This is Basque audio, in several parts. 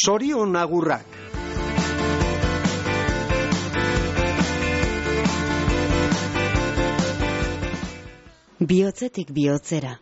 Zorion agurrak. Bihotzetik bihotzera.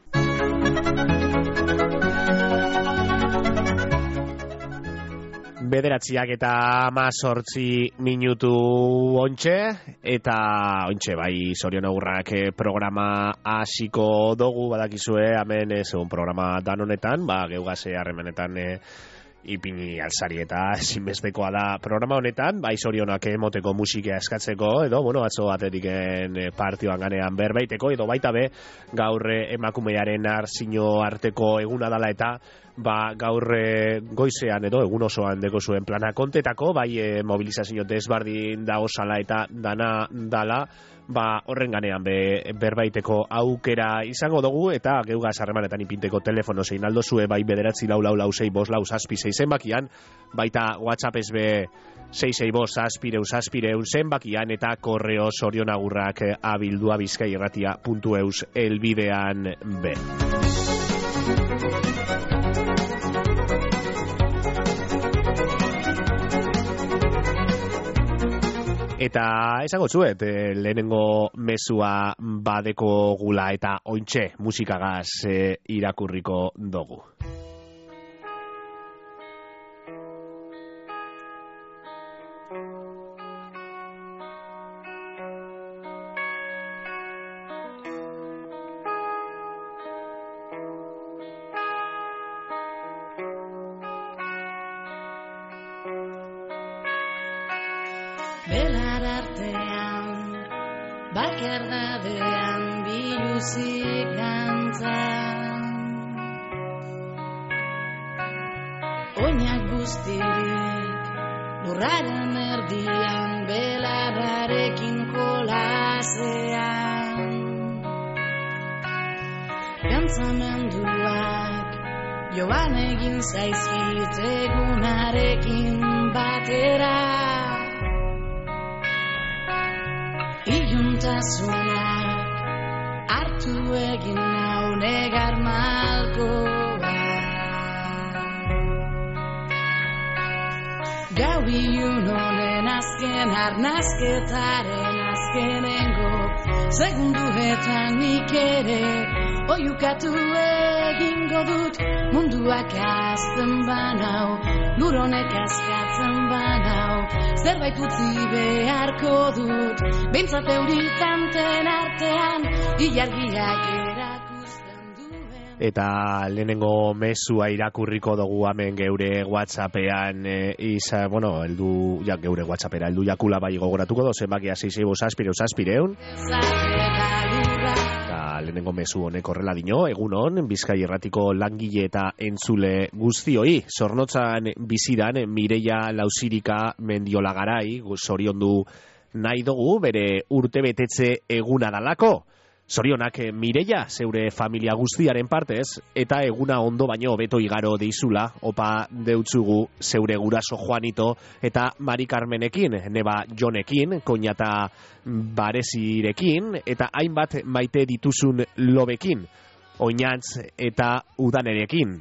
Bederatziak eta 18 minutu ontxe, eta ontxe bai zorion agurrak programa hasiko dugu, badakizue, hemen segun programa dan honetan, geugase harremanetan ipini alzari eta ezinbestekoa da programa honetan, bai zorionak emoteko musika eskatzeko, edo, atzo atletiken partioan ganean berbaiteko, edo baita be, gaur emakumearen arzino arteko eguna dala eta, gaur goizean edo egun osoan deko zuen plana kontetako, bai mobilizazio desbardin da osala eta dana dala, horren ganean berbaiteko aukera izango dugu, eta geugaz harremanetan ipinteko telefono zein aldo zue, bai 9446556 zenbakian, baita WhatsApp ez be 665 zenbakian, eta korreo zorionagurrak abildua bizkairratia.eus elbidean be. Eta esango zuet, lehenengo mezua badeko gula eta ointxe musikagaz irakurriko dugu. Bakerdadean biluzik dantzan, oinak guztirik lurraren erdian, belarrarekin kolasean, pentsamenduak joan egin zaizkit egunarekin batera. Iluntasunak hartu egin nau negar malkoa, gau ilun honen azken arnazketaren azkenengo segunduetan nik ere oiukatu egingo dut. Munduak azten banau, lur honek askatzen banau, zerbait utzi beharko dut, behintzat eurikanten artean ilargiak erakusten duen. Eta lehenengo mezua irakurriko dugu hemen geure WhatsAppean, geure WhatsAppera heldu jakula bai gogoratuko do, zenbakia 665 lehenengo mezu honek horrela dino, egunon, Bizkai Irratiko langile eta entzule guztioi, Zornotzan bizidan Mireia Lausirika Mendiolagarai, zoriondu nahi dugu, bere urtebetetze eguna dalako. Zorionak Mireia, zeure familia guztiaren partez, eta eguna ondo baino hobeto igaro deizula, opa deutzugu zeure guraso Juanito eta Mari Carmenekin, neba Jonekin, koinata Barezirekin, eta hainbat maite dituzun lobekin, oinatz eta udanerekin.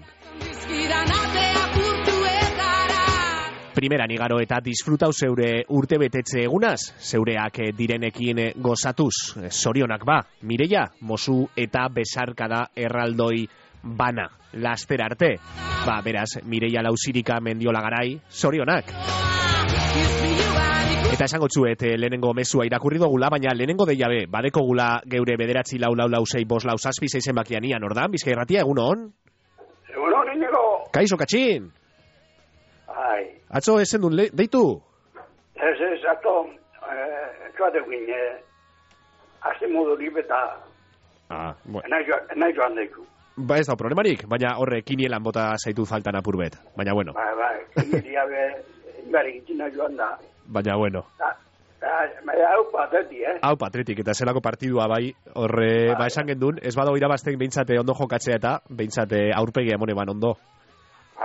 Primeran igaro eta disfrutau zeure urtebetetze egunaz, zeureak direnekin gozatuz, zorionak Mireia, mozu eta besarkada erraldoi bana, laster arte. Beraz, Mireia Lausirika Mendiolagarai, zorionak. Eta esango txuet, lehenengo mezua irakurri dugula, baina lehenengo deia badeko gula geure 9446556 zenbakian ian, ordan, Bizkai Irratia, egunon? Egunon, inigo. Kaixo, katxin? Ai. Atzo esen duen deitu? Ez, atzo, joatekin, azte modu libeta, nahi joan deiku. Ez da problemarik, baina horre kinielan bota zaitu faltan apur bet, baina bueno. Kinielia inbarik itxina joan da. Baina bueno. Hau patretik, Hau patretik, eta zelako partidua horre, esan gendun, ez bado irabazten behintzate ondo jokatzea eta behintzate aurpegia emone ban ondo.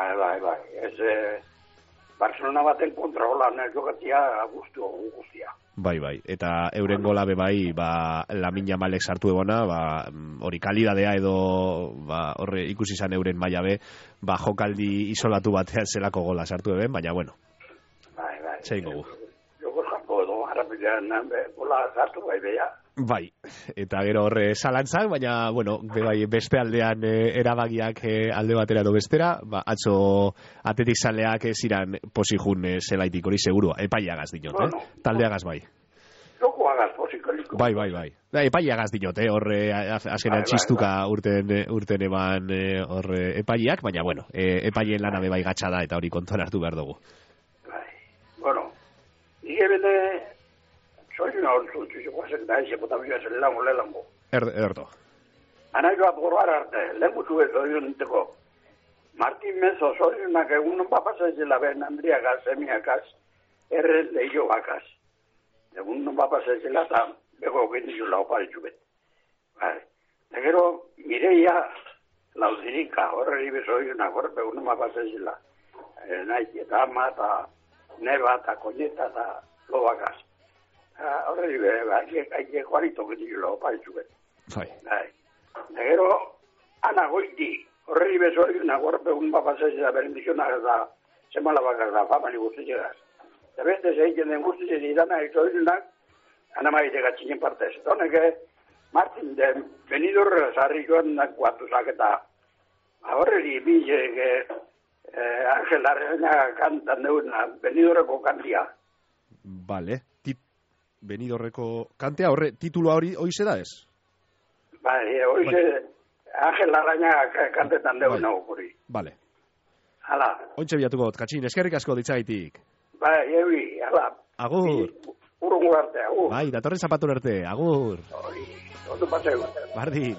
Ez, Barcelona baten kontra hola jokatzea guztia. Bai, eta euren gola be bai, Lamin Yamalek sartu egona, hori kalidadea edo horre ikusi izan euren maila be, jokaldi isolatu batean zelako gola sartu eben, baina bueno. Bai. Zein gogu. Joko jampo edo, harapilean gola sartu bai beha. Bai, eta gero horre zalantzak, baina, bueno, beste aldean erabagiak alde batera edo bestera, atzo atetik zaleak ziran posijun zelaitik hori segurua, epaiagaz dinot, bueno, taldeagaz bai. Joko agaz posikoliko. Bai. Epaiagaz dinot, horre azkenan txistuka urten eban horre epaiak, baina, bueno, epaien lanabe bai gatsa da eta hori kontuan hartu behar dugu. Bai, bueno, nire bete... Soy una orzuntzu, guazen da, eze potamioa zen lelango. Erdo. Anaioa borbar arte, lehengutu ez orionenteko. Martin Mezo, zorionak egun papasa ezela ben Andriagaz, Emiakaz, erren lehioakaz. Egun papasa ezela eta bego genizula oparitxu bet. Eta gero, Mireia Lauzirika, horreri bezorionak, horre egun papasa ezela. Nahi, eta ama, eta neba, eta koñeta, eta lobakaz. Horreri haike juanito genizula oparitxu bet. Bai. Eta gero, ana goiti, horreri bezorionak, horre egun papasa ezela berendizionak eta semalabakaz da, famali guztiegaz. Eta beste zeiken den guztiz idana izorionak, ana maite gatzinen partez. Eta honek, Martin den Benidorra zarrikoan kuatuzak eta horreri bizek Angel Larraña kantan deuna Benidorreko kantia. Vale, Benidorreko kantea, horre, titulua hoize da ez? Bai, hoize Angel Larraña kantetan deuna hori. Vale. Hala. Ontxe bilatuko, Katxin, eskerrik asko ditzaitik. Bai, ebi, hala. Agur. Urrungo arte, agur. Bai, datorren zapatun arte, agur. Ondo paseo. Bardin.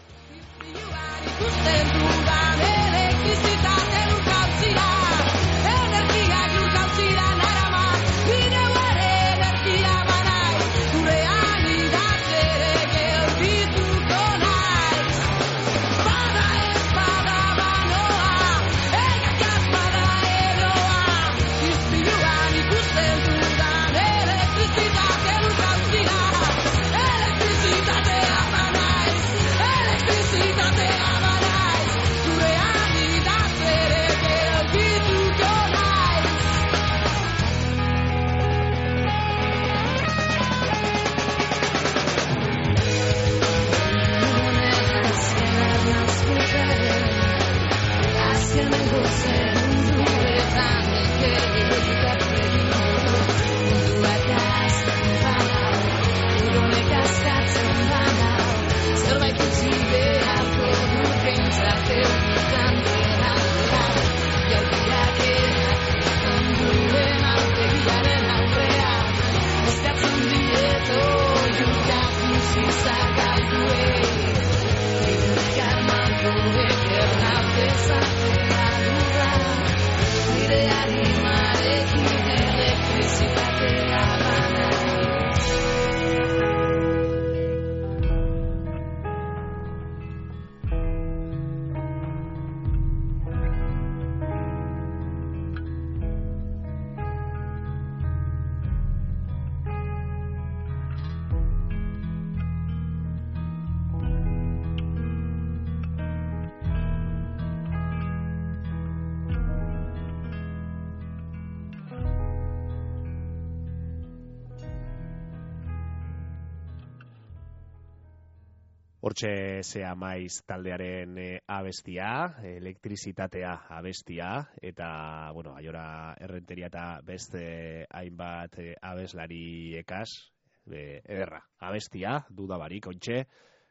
Hortxe zea maiz taldearen abestia, elektrizitatea abestia, eta, bueno, aiora errenteria eta beste hainbat abeslari ekaz, ederra, abestia, dudabarik, ontxe,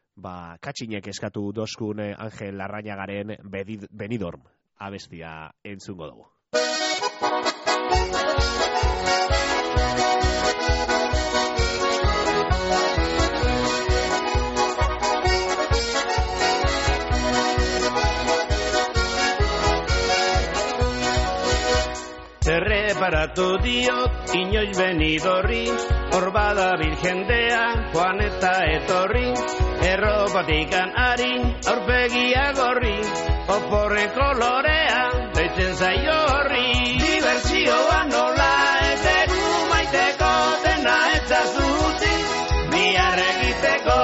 Katxinek eskatu dozkun Angel Larrañagaren Benidorm abestia entzungo dugu. Erreparatu diot inoiz Benidorri, hor bada birjendea, joan eta etorri, erropatikan ari, aurpegia gorri, oporren kolorea, deitzen zaio horri. Dibertsioa nola, etegu maiteko dena etzazuzi, bihar egiteko.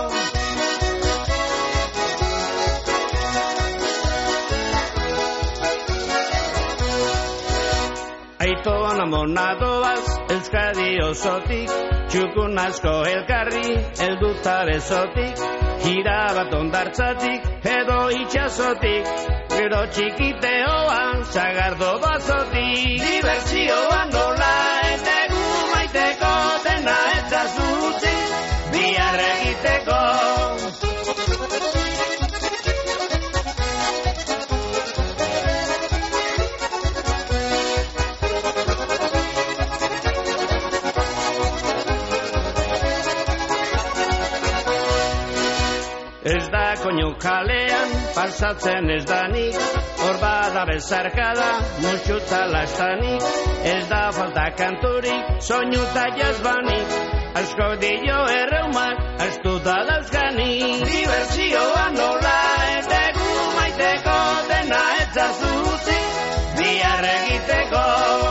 Aitoan amonadoaz, Euskadi osotik, txukun asko elkarri, helduta bezotik, gira bat ondartzatik, edo itxasotik, gero txikiteoan, sagardo bazotik, dibertsioan nola etegu maiteko, dena etzazuzi, bihar egiteko. Ez da koinu kalean, pasatzen ez danik, hor bada bezarkada, mutxuta lastanik, ez da falta kanturik, soinuta jazbanik, asko dio erreumak, astuta dauzkanik, dibertsioa nola etegu maiteko, dena etzazuzi, bihar egiteko.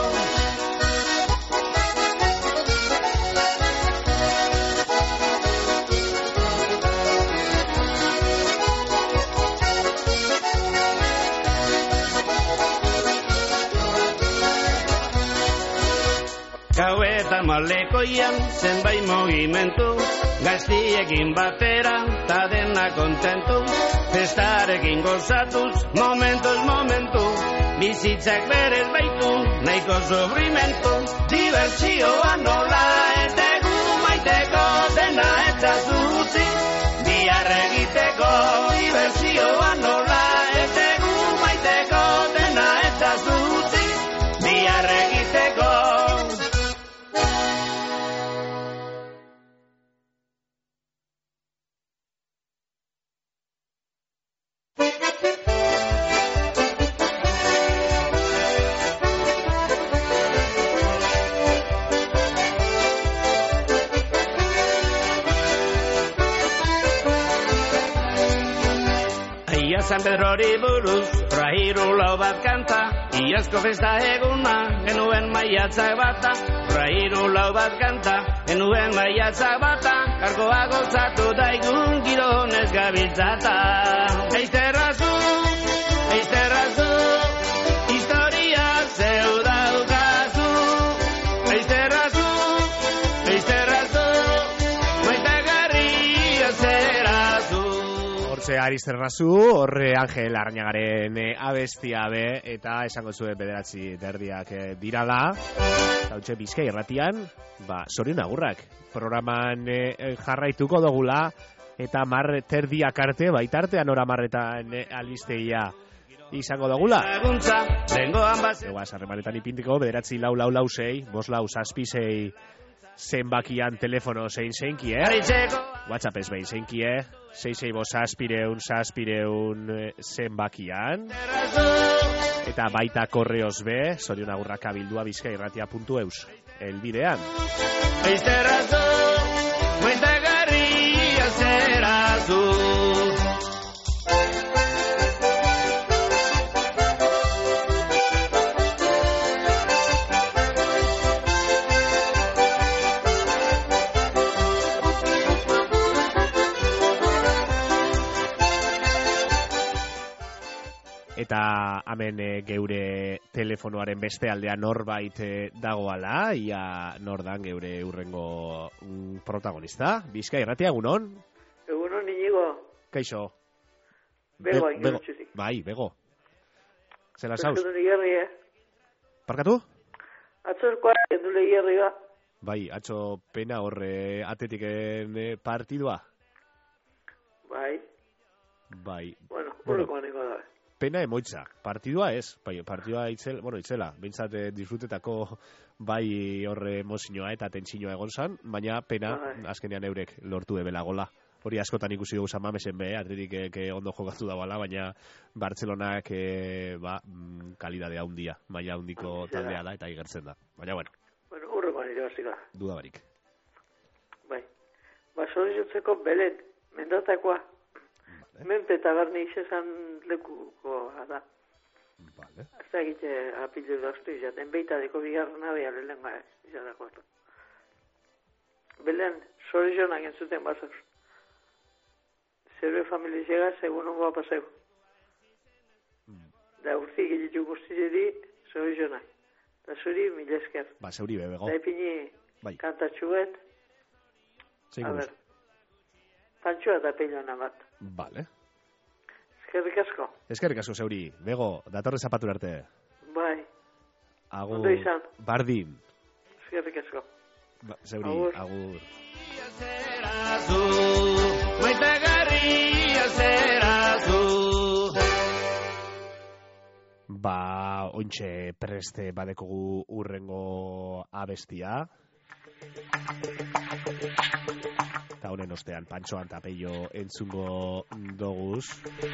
Gauetan malekoian zenbait mogimentu, gaztiekin batera ta dena kontentu, festarekin gozatuz, momentuz momentu, bizitzak berez baitu, nahiko sufrimentu, dibertsioa nola etegu maiteko, dena etzazuzi, bihar egiteko, dibertsioa nola etegu maiteko, dena etzazuzi, bihar egiteko. San Pedrori buruz, Rahiru lau bat kanta, iazko festa eguna, genuen maiatzak bata. Rahiru lau bat kanta, genuen maiatzak bata, karkoa gozatu daigun giro honez gabiltzata. Eizterrazu, historia zeu daukazu. Eizterrazu, maitagarria zerazu. Hortxe Aristerrazu, horre Angel Arñagaren abestia be, eta esango zuen 9:30 dirala. Hautxe Bizkai Irratian, zorion agurrak. Programan jarraituko dugula, eta 10:30 arte, baitartean ora 10:00 albistegia izango dugula. Egoaz, harremanetan ipintiko, 94466, 546 zenbakian telefono zeinki, WhatsApp ez behin zeinki, 665 zenbakian. Eta baita korreoz be, zorion agurrak abildua bizkairratia.eus elbidean. Eizterrazu, maitagarria zerazu. Eta hemen geure telefonoaren beste aldean norbait dagoala, ia nordan geure urrengo protagonista. Bizkai Irratia, egunon? Egunon, Inigo. Kaixo? Bego, Bai, Bego. Zela zauz? Parkatu? Atzorkoa, endule hierri ba. Bai, atzo pena horre atetiken partidua? Bai. Bueno, horreko aniko da. Pena emoitza, partidua ez, partidua itzela, bintzat disfrutetako bai horre emozioa eta tentsinoa egon zan, baina pena azkenean eurek lortu ebela gola. Hori askotan ikusi dugu Mamesen be, Atletik ondo jokatu dagoela, baina Bartzelonak kalidade handia, maila handiko taldea da eta igertzen da. Baina bueno. Bueno, urrekoan irabazika. Duda barik. Bai. Sorizotzeko belet, mendatakoa. Menpe taberni izan lekuko da. Vale. Hasta egite apildu doztu izaten, beita deko bigarren abea lehenga izatako. Belen, zorizionak entzuten bazauz. Zerbe familia llega, segun ongoa paseu. Da urti gilitu guztizedi, zorizionak. Da zuri, mila esker. Ba, zeuri bebego. Da epini Bai. kantatxuet. Zein A buruz? ber, pantxoa da peilona bat. Vale. Eskerrik asko. Eskerrik asko zeuri. Bego, datorre zapatu arte. Bai, Agur. Ondo izan. Bardin. eskerrik asko. Ba, zeuri, Agur. agur. Zerazu, maitagarria zerazu. Ba, ointxe preste badekogu urrengo abestia. Eta honen ostean, Pantxoan eta Peio entzungo doguz.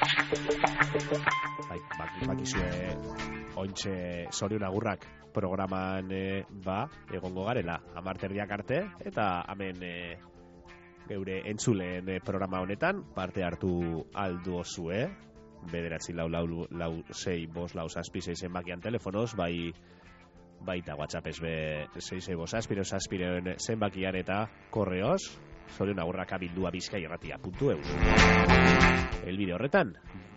Bai, bakizue ointxe zorion agurrak programan egongo garela, amarterdiak arte, eta hemen geure entzuleen programa honetan parte hartu aldu osue, bederatzi lau 6 bost lau zazpi 6 zenbakian telefonoz, baita WhatsAppez be 6 bost zazpiren zenbakian eta korreoz, zorion agurrak abildua bizkairratia.eus. Elbide horretan.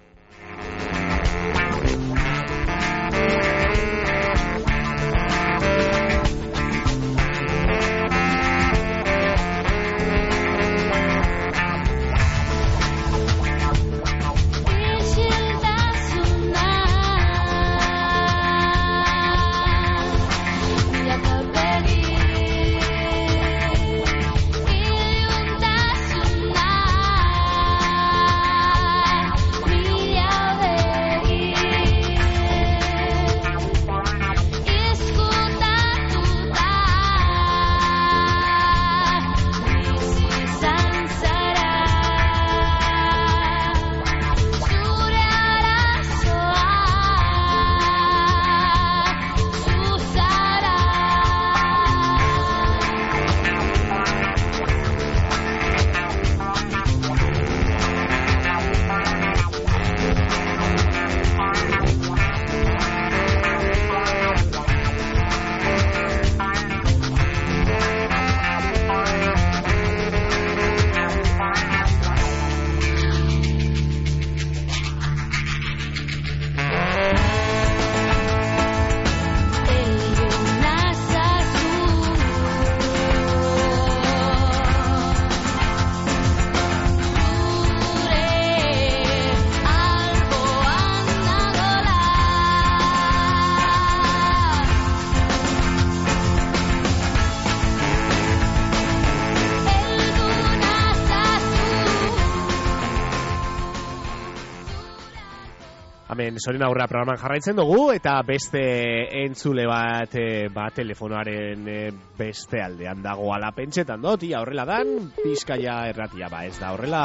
Zorin aurra programan jarraitzen dugu, eta beste entzule bat telefonoaren beste aldean dago ala pentsetan dut, ia horrela dan, Bizkaia erratia ba ez da horrela.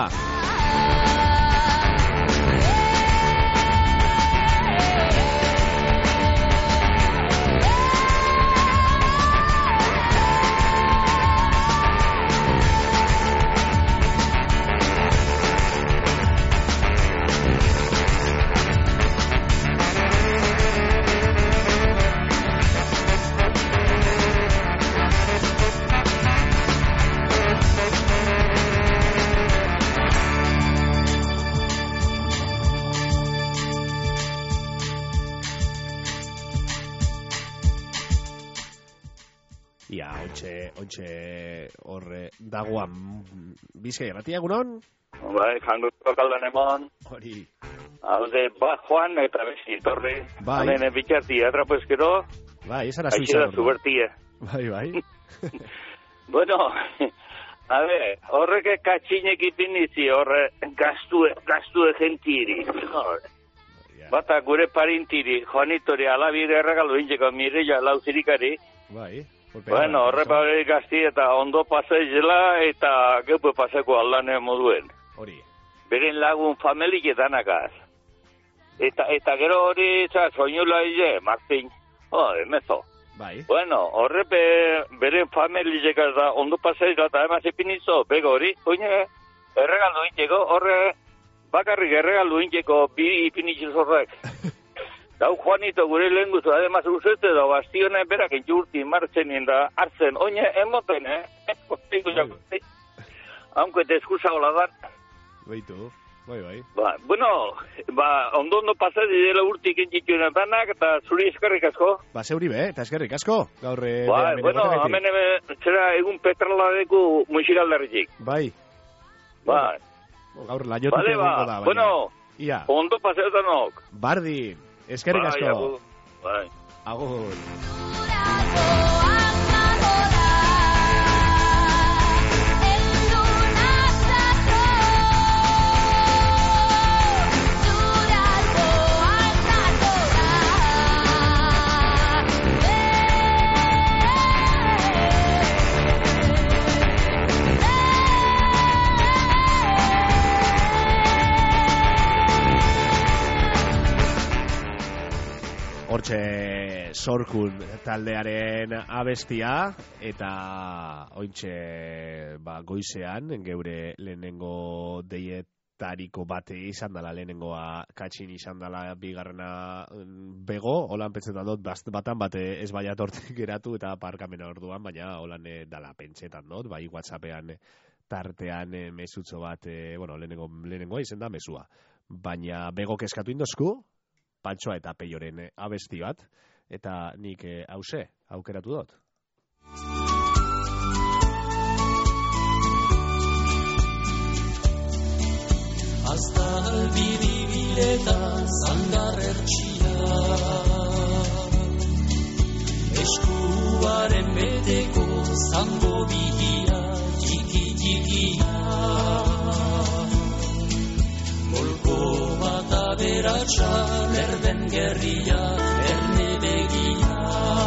Ontxe horre dagoan Bizkaia erratia egunon? Bai, jango kaldan emon. Hori. Haude, Juan eta bezi, torre. Bai. Hanen bitxarti, atrapo eskero. Bai, esan azuizan. Aixera zubertia. Bai. Bueno, a ver, horrek katxinek ipinizi, horre gaztue gentiri. Bata gure parintiri, Juanitori alabire erregalu intzeko Mireia lauzirikari. Bai. Bueno, horre gazti eta ondo pasaizela eta gepu pasako aldane moduen. Hori. Beren lagun familike danakaz. Eta gero hori, soinula ize, Martin. Emezo. Bai. Bueno, horre beren familikaz da ondo pasaizela eta emaz epinizo, bego hori. Oine, erregalu intzeko, horre bakarrik erregalu intzeko bi ipinitzu zorrak. Dau Juanito gure lehen guzu, ademaz usete da bastionen berak entxurti martzen da hartzen, oine emoten, kostiko Aunque te excusa hola dar. Beitu, bai. Bueno, ondo pasa dira urtik entzituen danak, eta zuri eskerrik asko. Zeuri be, eta eskerrik asko. Gaur, bueno, hemen zera egun petraladeko muixiraldarritik. Bai. Gaur, laiotik egongo da, baina. Bueno, ia. Ondo paseotanok. Bardin, eskerrik asko. Bai. Agur. Hortxe Sorkun taldearen abestia, eta ointxe goizean, geure lehenengo deietariko bate izan dela, lehenengoa katxin izan dela, bigarrena bego, holan pentsetan dut, batan bate ez baiat hortik geratu eta parkamena orduan, baina holan dala pentsetan dut, bai WhatsAppean tartean mesutzo bat, lehenengoa izan da mesua. Baina bego keskatu indozku, Pantsoa eta Peioren abesti bat, eta nik hause aukeratu dut. Hasta albibileta zandar ertxia, eskuaren beteko zango bigia, txiki-txikia. Golko bat aberatsa, berden gerria, erne begia.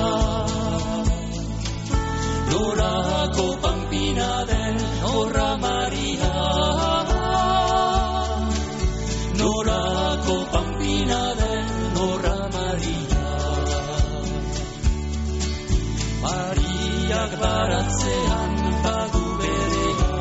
Norako pampina den, norra Maria. Norako pampina den, norra Maria. Mariak baratzean badu berea.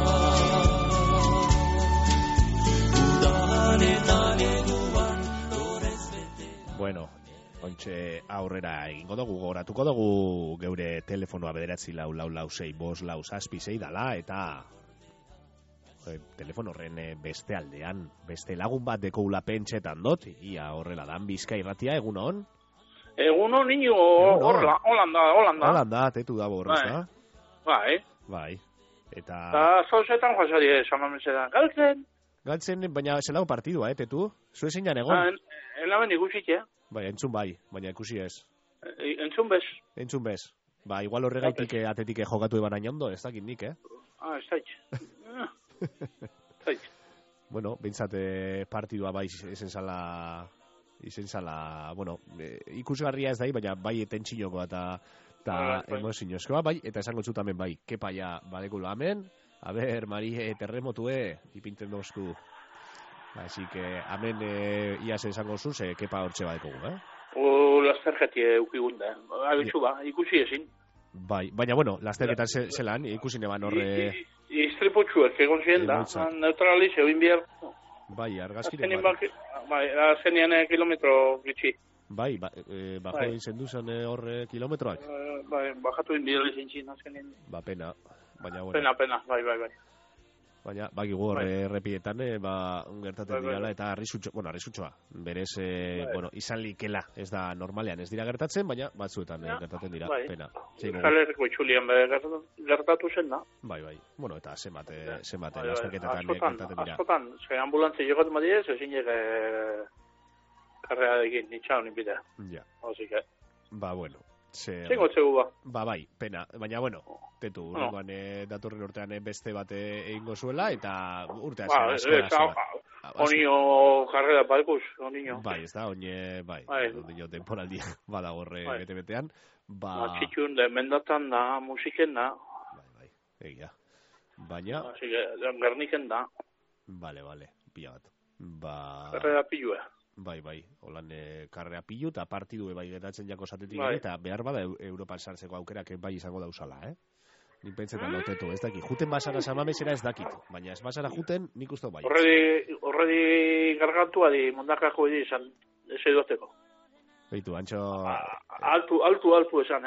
Bueno, ontxe aurrera egingo dugu, goratuko dugu geure telefonoa 944665566 dala, eta telefono horren beste aldean, beste lagun bat dekoula pentsetan dot, ia horrela dan Bizkai Irratia, egunon? Egunon, niño, Holanda. Holanda, tetu da borroz, da? Bai. Eta zauzetan joazari, samamesetan, galtzen, baina zelago partidua, tetu? Zue zeinan egon? Elaben ikusit, Bai, entzun bai, baina ikusi ez. Entzun bez. Entzun bez. Ba, igual horregaitik atetik jokatu eban hain ondo, ez dakit nik, ez dakit. Bueno, bintzat partidua bai izen zala, bueno, ikusgarria ez da, baina bai tentsinoko eta emozioskoa, bai, eta esango txutamen bai, kepaia badekulo amen, a ber, Marie, terremotue, ipinten dozku. Así que amen iaz esango zuz, kepa hortxe badekogu, Lasterketie eukigunda, abitxu ikusi ezin. Bai, baina bueno, lasterketan zelan, ikusi neban horre... Istripotxuek egon ziren da, neutraliz egin behar. Bai, argazkire. Azkenean kilometro gitxi. Bai, bajo izen duzan horre kilometroak? Bai, bajatu inbidali zintzin azkenean. Ba, pena, baina bueno. Pena, bai. Baina, bakigu horre errepietan, gertatzen dirala, eta arrisutxoa. Berez, bueno, izan likela, ez da normalean, ez dira gertatzen, baina batzuetan gertatzen dira, pena. Jalerriko itxulian gertatu zen da. Bai. Bueno, eta zenbat lasterketetan gertatzen dira. Askotan, ambulantzi jogatzen badiez, ezin karrera egin, nitxaun inbidea. Ja. Hozike. Ba, bueno. Zengo txegu ba. Ba, bai, pena. Baina, bueno, tetu, urrengoan datorren urtean beste bat egingo zuela, eta urtea zela. Onio karrera balkuz, onio. Bai, ez da, bai. Onio temporaldia badagorre bete-betean. Txitxun, mendatan da, musiken da. Bai, egia. Baina... Gerniken da. Vale, pila bat. Karrera pilua. Bai, holan karrea pilu eta partidu bai geratzen jako zatetik eta behar bada Europan sartzeko aukerak bai izango dauzala, Nik pentsetan lotetu, ez dakit. Juten basara samamesera ez dakit, baina ez basara juten nik uste bai. Horredi gargantua di mondakako izan, ez edozteko. Beitu, antxo... Altu esan,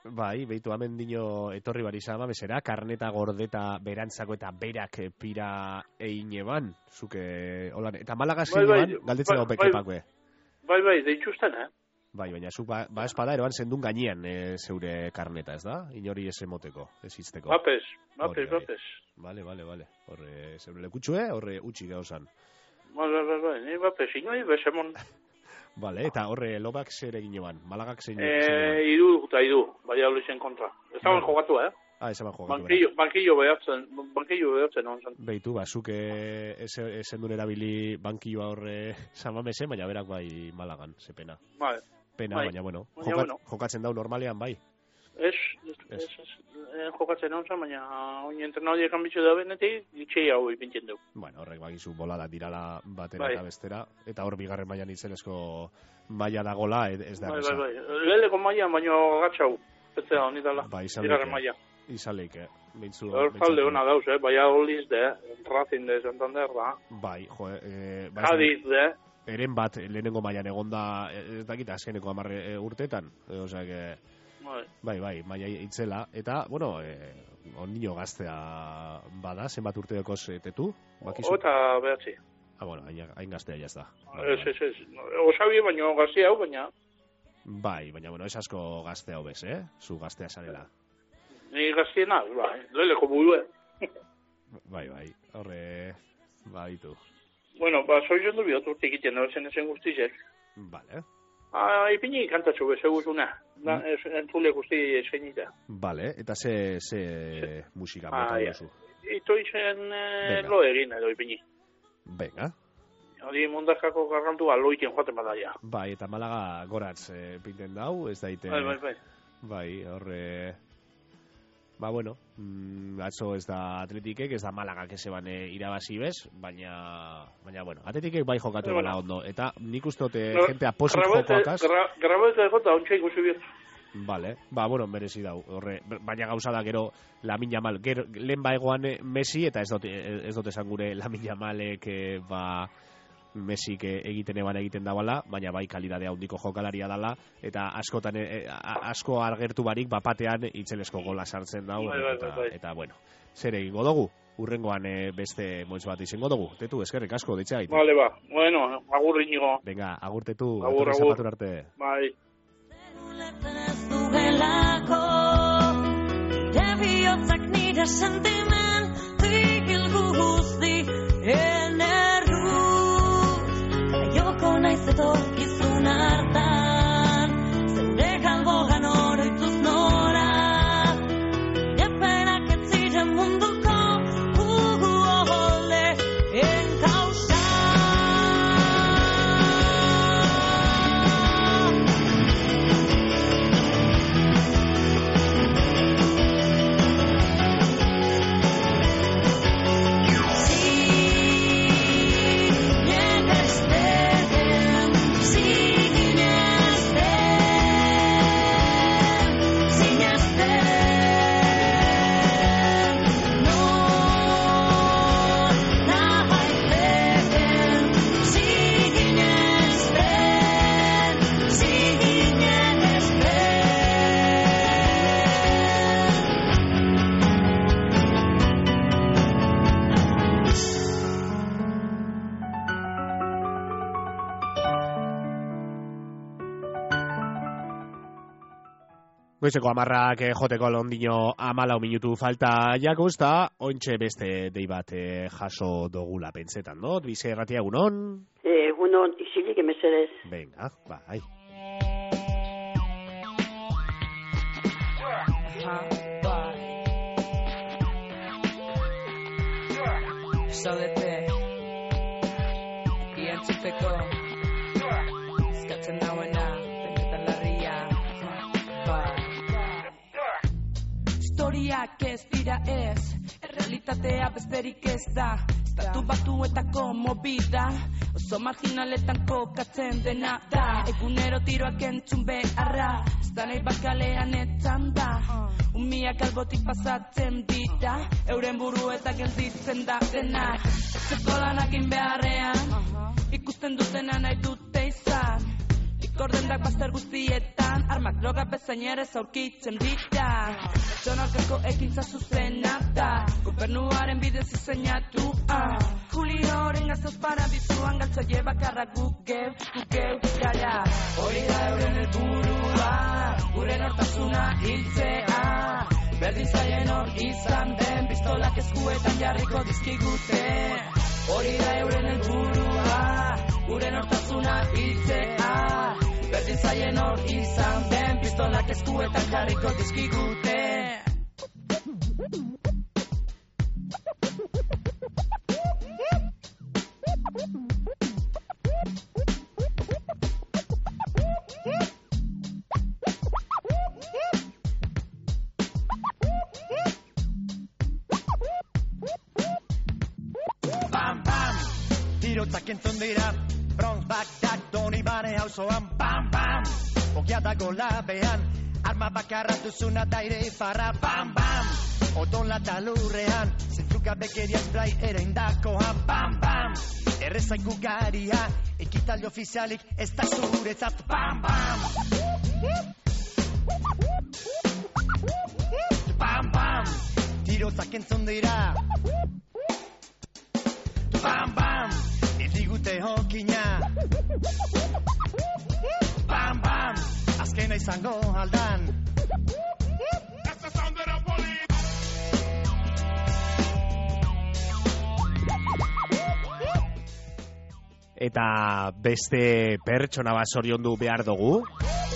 Bai, behitu hemen dino etorri bari zama, bezera, karneta gordeta berantzako eta berak pira eine ban, zuke, holan, eta Malaga zein ban, galdetzen hau pekepakue. Bai, deitxuzten, Bai, baina zuk ba espada eroan zendun gainean zeure karneta, ez da? Inori ez emoteko, ez izteko. Bapes. Vale. Horre, zeure lekutxue, horre utxik gauzan. Bai, ni bapes, inoi besemon. Vale, eta horre lobak zer egin eban, Malagak zein Idu, bai aluizen kontra. Estaban jogatu, Ezaban jogatu. Bankillo behatzen onzan. Beitu, zuk esen duen erabili bankilloa horre samamese, baina berak bai Malagan, ze pena. Bai. Pena, bai. baina bueno, jokatzen dau normalean bai. Ez, jokatzen onzan, baina oin entrenaudia kanbitzu da benetik, itxei hau ipintzen du. Bueno, horrek bagizu bolada dirala batera eta bestera, eta hor bigarren mailan itzelezko maila dagola, ez da. Bai. Leleko mailan, baina gatxau, betzea honi dala, bigarren maila. Izaleik, bintzu. Talde hona dauz, baina Oliz de, Racing de Santander da. Bai, Cádiz de. Eren bat, lehenengo mailan egonda, ez dakit azkeneko 10 urtetan, osea que... Bai, maila itzela, eta, bueno, ondino gaztea bada, zenbat urteokoz tetu? Eta behatzi. Bueno, hain gaztea jazda. Ez. Osabi, baina gaztea hau, baina... Bai, baina, bueno, ez asko gaztea hau bez, Zu gaztea zarela. Ni gaztiena, leleko burue. Bai, horre, ditu. Bueno, soy du bihot urte egiten da zen guztizek. Vale. Ipini kantatxo bezeguzuna, entzule guzti eskainita. Vale, eta ze musika mota duzu? Ito izen lo egin edo ipini. Venga. Hori mondakako garrantua loiken joaten badaia. Bai, eta Malaga goratz pinten dau, ez daite... Bai. Bai, horre... Ba, bueno, atzo ez da Atletikek, ez da Malagak ezeban irabazi bez, baina, bueno, Atletikek bai jokatu bala ondo, eta nik uste dute jentea posik jokoakaz. Grabete egota, ontsa ikusi biet. Vale, bueno, merezi dau, horre, baina gauza da gero Lamin Yamal, lehen baegoan Messi, eta ez dut esan gure Lamin Yamalek, Messi egiten dabala, baina bai kalidadea handiko jokalaria dala, eta askotan asko argertu barik bapatean itzelesko gola sartzen dau, eta bueno, zer egingo dugu? Urrengoan beste moitz bat izango dugu. Tetu, eskerrik asko, deitza gaitu. Vale, bueno, agur inigo. Venga, agur tetu, agur. Zapatur arte. Bai. Bihotsak nire sentimentik guzti joko naiz etorkizun hartan zeure galbogan oroituz nora jepenak ez ziren munduko ole enkausa Goizeko 10 joteko londino 14 minutu falta jakusta, ointxe beste dei bat jaso dogula pentsetan, no? Bize erratia egunon? Egunon, isilik emesedez. Venga, bai. Zaudete, iantzuteko, eskatzen dauena, benetan larria. Historiak ez dira ez, errealitatea besterik ez da. Estatu batuetako movida, oso marginaletan kokatzen dena da. Egunero tiroak entzun beharra, ez da nahi bakalean etzan da. Umiak albotik pasatzen dira, euren buruetak gelditzen da dena. Zeko lanak beharrean, ikusten dutena nahi dute izan. Gordendak bazter guztietan, armak droga bezain ere zaurkitzen dira. Pertsonarkako ekintza zuzena da, gobernuaren bidez diseinatu. Julioren gaztoz paradizuan galtzaile bakarra gugeu gara. Hori da euren helburua, gure nortasuna hiltzea. Berdin zaien hor izan den, pistolak eskuetan jarriko dizkigute. Hori da euren helburua, gure nortasuna hiltzea. Berdin zaien hor izan den, pistolak eskuetan jarriko dizkigute. Tirotzak entzun dira, Bronx, Bagdad, Donibane hauzoan, bam, bam. Ogia dago labean, arma bakarra duzuna daire farra, bam, bam. Odola da lurrean, zentruka bekeria spray ere indakoan, bam, bam. Errezaiku garia, ekitaldi ofizialik ez da zuretzat, bam, bam. Bam, bam. Tirotzak entzun dira, bam, bam. Digute hokina, bam, bam, azkena izango aldan. Eta beste pertsona bat zoriondu behar dugu.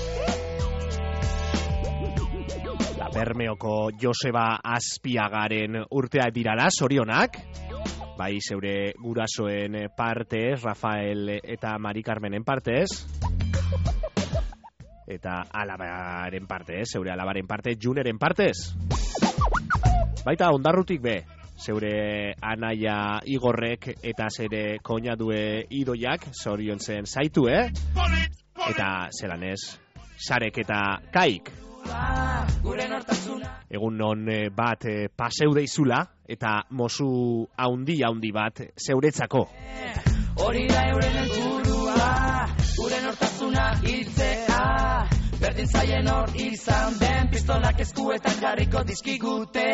La Bermeoko Joseba Azpiagaren urtea dirala, zorionak. Bai, zeure gurasoen partez, Rafael eta Mari Carmenen partez. Eta alabaren partez, zeure alabaren partez, Juneren partez. Baita, ondarrutik be, zeure anaia Igorrek eta zere koinadue Idoiak zorion zen zaitu, Eta zelan ez, Sarek eta Kaik. Egun non bat paseu deizula eta mozu haundi bat zeuretzako. Hori da euren helburua, gure nortasuna hiltzea. Berdin zaien hor izan den, pistolak eskuetan jarriko dizkigute.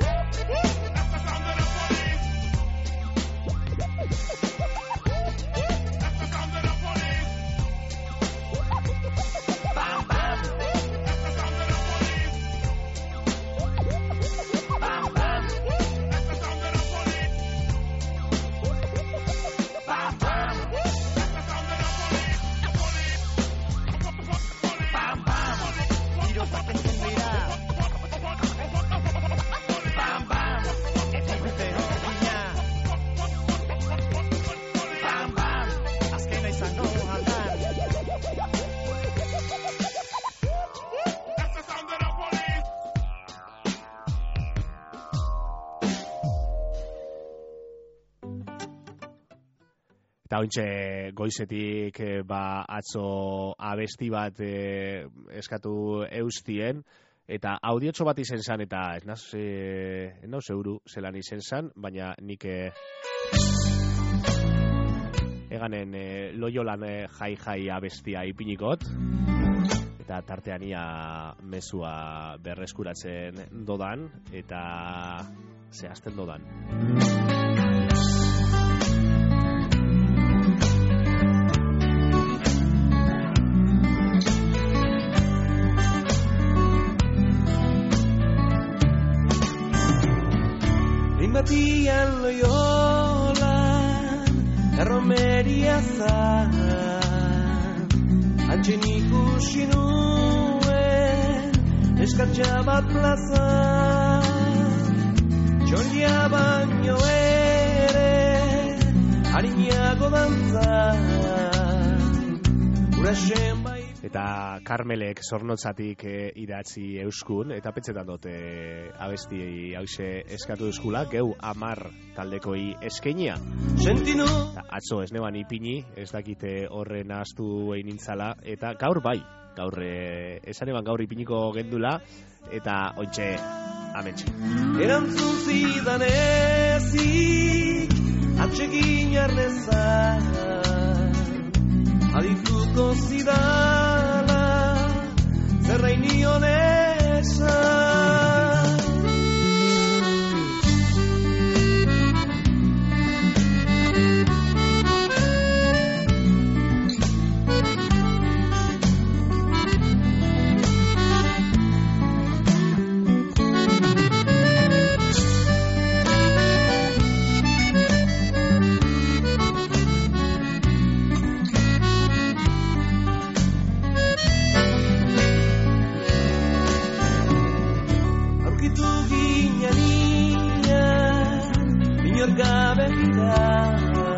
Eta ointxe goizetik atzo abesti bat eskatu eustien, eta audiotxo bat izen zan, eta ez nauz euru zelan izen zan, baina nik eganen loiolan jai abestia ipinikot, eta tartean ia mezua berreskuratzen dodan, eta zehazten dodan. Batian Loiolan, erromeria zan, antxen ikusi nuen, eskartxa bat plazan, txolia baino ere, harinago dantzan, urasen bai. Eta Karmelek zornotzatik idatzi euskun, eta petzetan dute abesti hause eskatu euskula, geu 10 taldekoi eskenia. Sentinu! Atzo ez neban ipini, ez dakite horren ahaztu egin nintzala, eta gaur bai, gaur esan eban gaur ipiniko gendula, eta ointxe amentxe. Erantzun zidan ezik, atsegin arnezan, adituko zidan, inorka begira,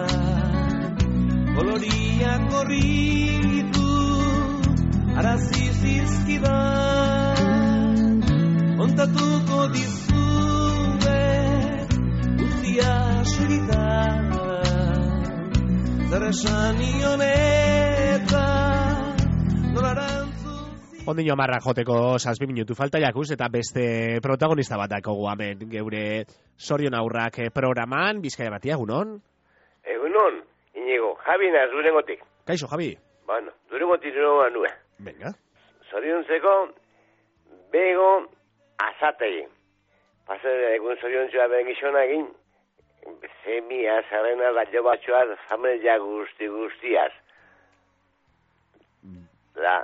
koloriak gorritu, arazi zizkidan, kontatuko dizuet, guztia segitan, zer esan ionetan, nolarantzu. Ondino amarrak joteko 7 minutu falta jakuz, eta beste protagonista bat dakogu hemen geure Sorion Aurrak programan. Bizkaia batia, egunon? Egunon, Inigo, Javi naz, Durengotik. Kaixo, Javi? Bueno, Durengotik nua nue. Venga. Zoriontzeko, bego azategi. Pasare egun zoriontzua beren gizona egin, zemia, zarrena, batio batxoaz, familia guztiaz. Da,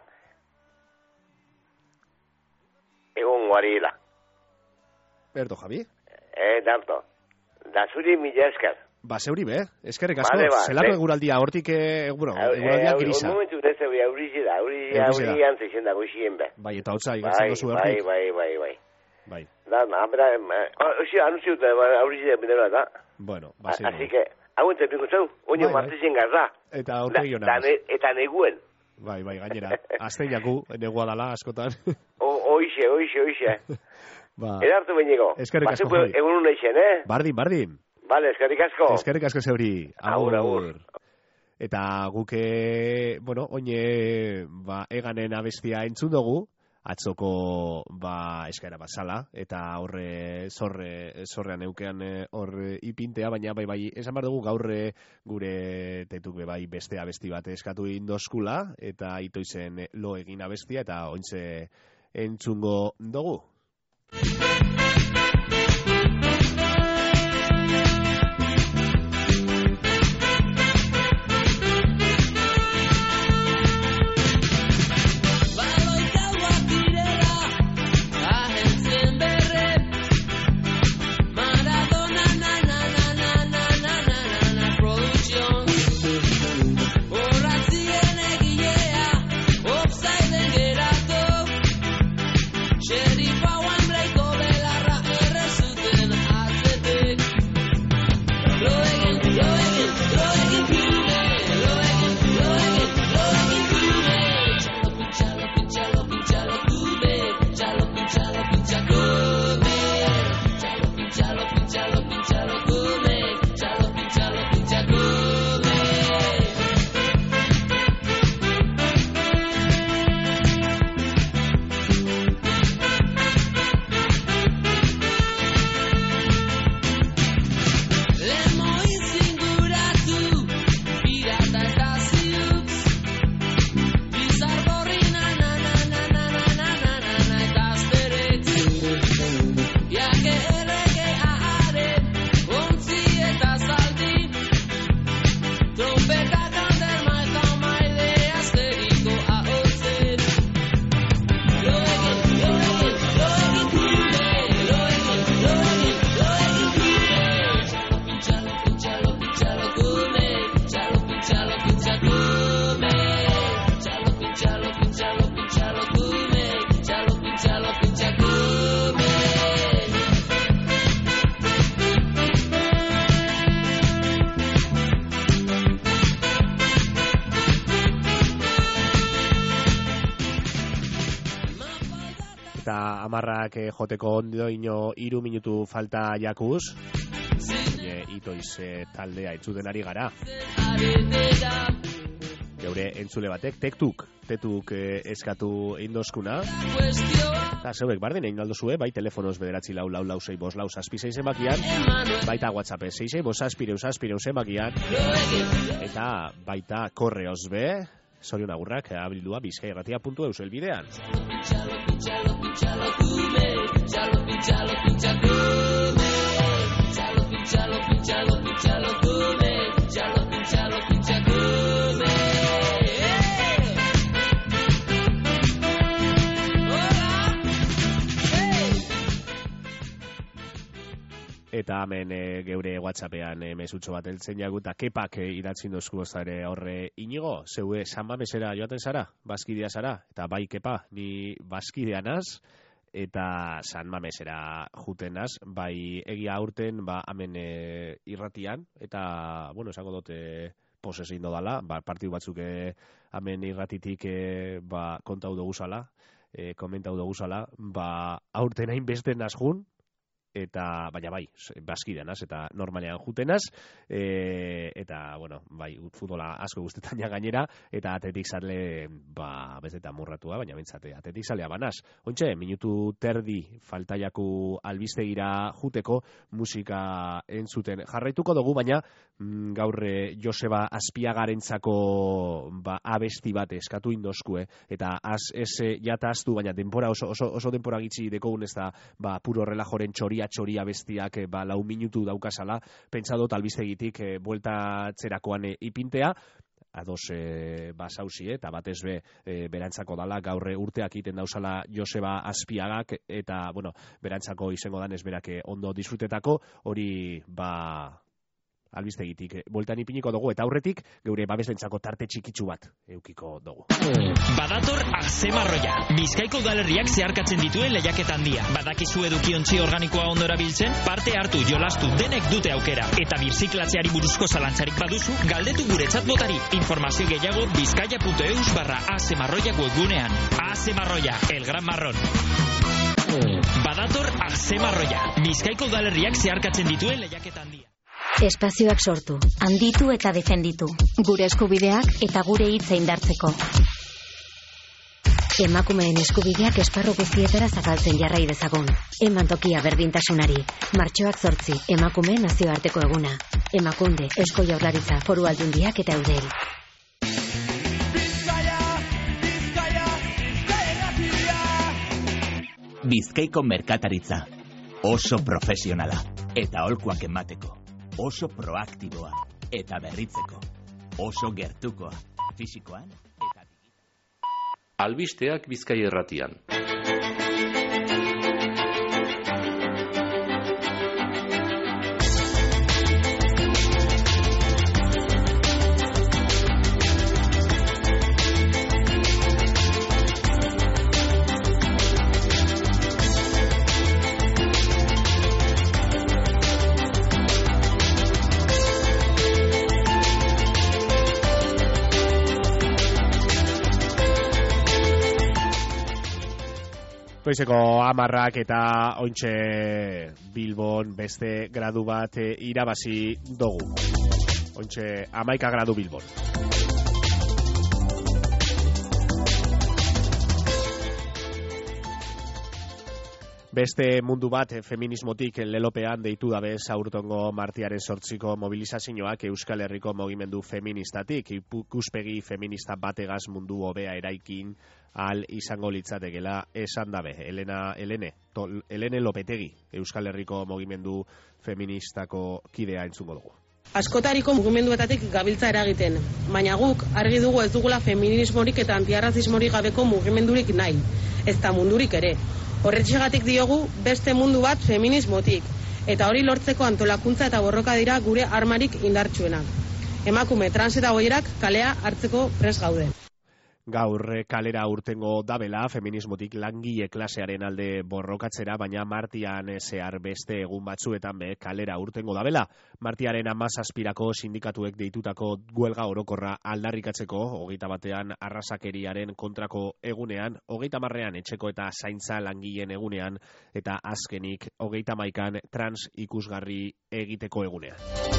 egon guarila. Berto, Javi? Tanto. Da zuri mila eskar. Ba, zeuri be, eskerrik asko. Vale, ba, zelako eguraldia, hortik, eguraldia grisa. Momentu neze bai aurizi da, aurizi antzeixen dago izien be. Bai, eta hotza, igatzen dozu hortik. Bai. Da, bera, osi, anunzi dut, aurizi da bidera da. Bueno, basi. Así que, hauen tepiko zau, oino martizien garda. Eta hortik jonaz. Eta neguen. Bai, gainera. Azteiaku, negua dala, askotan. Oixe. Ba. Edartu behineko. Eskerrik asko, Javi. Egun uneixen, Bardin. Vale, eskerrik asko. Eskerrik asko zeuri. Agur. Eta guke, oine, eganen abestia entzun dugu, atzoko, eskaera bazala, eta horre, zorrean eukean horre ipintea, baina bai, esan behar dugu gaur gure tetuk bai beste abesti bat eskatu indoskula, eta itoizen lo egin abestia, eta ointze entzungo dugu. Amarrak joteko ondoino 3 minutu falta jakuz. Itoiz taldea entzuten ari gara. Geure entzule batek, tetuk eskatu indoskuna. Eta zeuek bardin egin aldozue, bai telefonoz 9446656 zenbakian, baita WhatsApp 665656 zenbakian, eta baita korreoz be, Sorion Agurrak abildua bizkairratia.eus elbidean. Eta hemen geure WhatsAppean mesutxo bat heltzen jagu, eta kepak idatzin dozku ozare horre Inigo, zeue San Mamesera joaten zara, Baskidea zara, eta bai kepa, ni Baskideanaz, eta San Mamesera jutenaz, bai egia aurten, hemen irratian, eta, esango dute poses egin dodala, partidu batzuk hemen irratitik kontau duguzala, komentau duguzala, aurten hain beste nazjun, eta, baina baskidanaz, eta normalean jutenaz, eta, futbola asko guztetan gainera, eta atletik zale, bezetan murratua, baina bentsate, atletik zalea banaz. Ontxe, minutu terdi faltaiaku albistegira juteko musika entzuten jarraituko dugu, baina gaur Joseba Azpiagarentzako abesti bat eskatu indoskue, eta ez jata aztu, baina denpora oso denpora gitzi dekogun ez da puro relajoren txoria bestiak 4 minutu daukasala, pentsa dut albistegitik bueltatzerakoan ipintea, ados basauzi, eta batez berantzako dala, gaur urteak iten dauzala Joseba Azpiagak, eta, berantzako izango danez berak ondo disfrutetako, hori, albistegitik bueltan ipiniko dugu, eta aurretik geure babeslentzako tarte txikitsu bat eukiko dugu. Badator Azemarroia, Bizkaiko udalerriak zeharkatzen dituen lehiaketa handia. Badakizu edukiontzi organikoa ondo erabiltzen, parte hartu, jolastu, denek dute aukera. Eta birziklatzeari buruzko zalantzarik baduzu, galdetu guretzat botari. Informazio gehiago bizkaia.eus/Azemarroia webgunean. Azemarroia, el gran marrón. Badator Azemarroia, Bizkaiko udalerriak zeharkatzen dituen lehiaketa handia. Espazioak sortu, handitu eta defenditu. Gure eskubideak eta gure hitza indartzeko. Emakumeen eskubideak esparru guztietara zabaltzen jarrai dezagun. Eman tokia berdintasunari. Martxoak 8, emakumeen nazioarteko eguna. Emakunde, Eusko Jaurlaritza, Foru Aldundiak eta Eudel. Bizkaiko merkataritza. Oso profesionala. Eta aholkuak emateko. Oso proaktiboa eta berritzeko. Oso gertukoa. Fisikoan eta albisteak Bizkaia Irratian. Goizeko 10 eta ointxe Bilbon beste gradu bat irabazi dugu. Ointxe 11 gradu Bilbon. Beste mundu bat feminismotik lelopean deitu dabe aurtengo martiaren 8ko mobilizazioak Euskal Herriko mugimendu feministatik. Ikuspegi feminista bategaz mundu hobea eraikin al izango litzatekela esan dabe. Helene Lopetegi, Euskal Herriko mugimendu feministako kidea entzungo dugu. Askotariko mugimenduetatik gabiltza eragiten, baina guk argi dugu ez dugula feminismorik eta antiarrazismorik gabeko mugimendurik nahi, ez da mundurik ere. Horretxegatik diogu beste mundu bat feminismotik, eta hori lortzeko antolakuntza eta borroka dira gure armarik indartsuenak. Emakume trans eta goierak kalea hartzeko prest gaude. Gaur kalera urtengo dabela feminismotik langile klasearen alde borrokatzera, baina martian zehar beste egun batzuetan kalera urtengo dabela. Martiaren 17irako sindikatuek deitutako huelga orokorra aldarrikatzeko 21ean arrazakeriaren kontrako egunean, 30ean etxeko eta zaintza langileen egunean, eta azkenik 31ean trans ikusgarri egiteko egunean.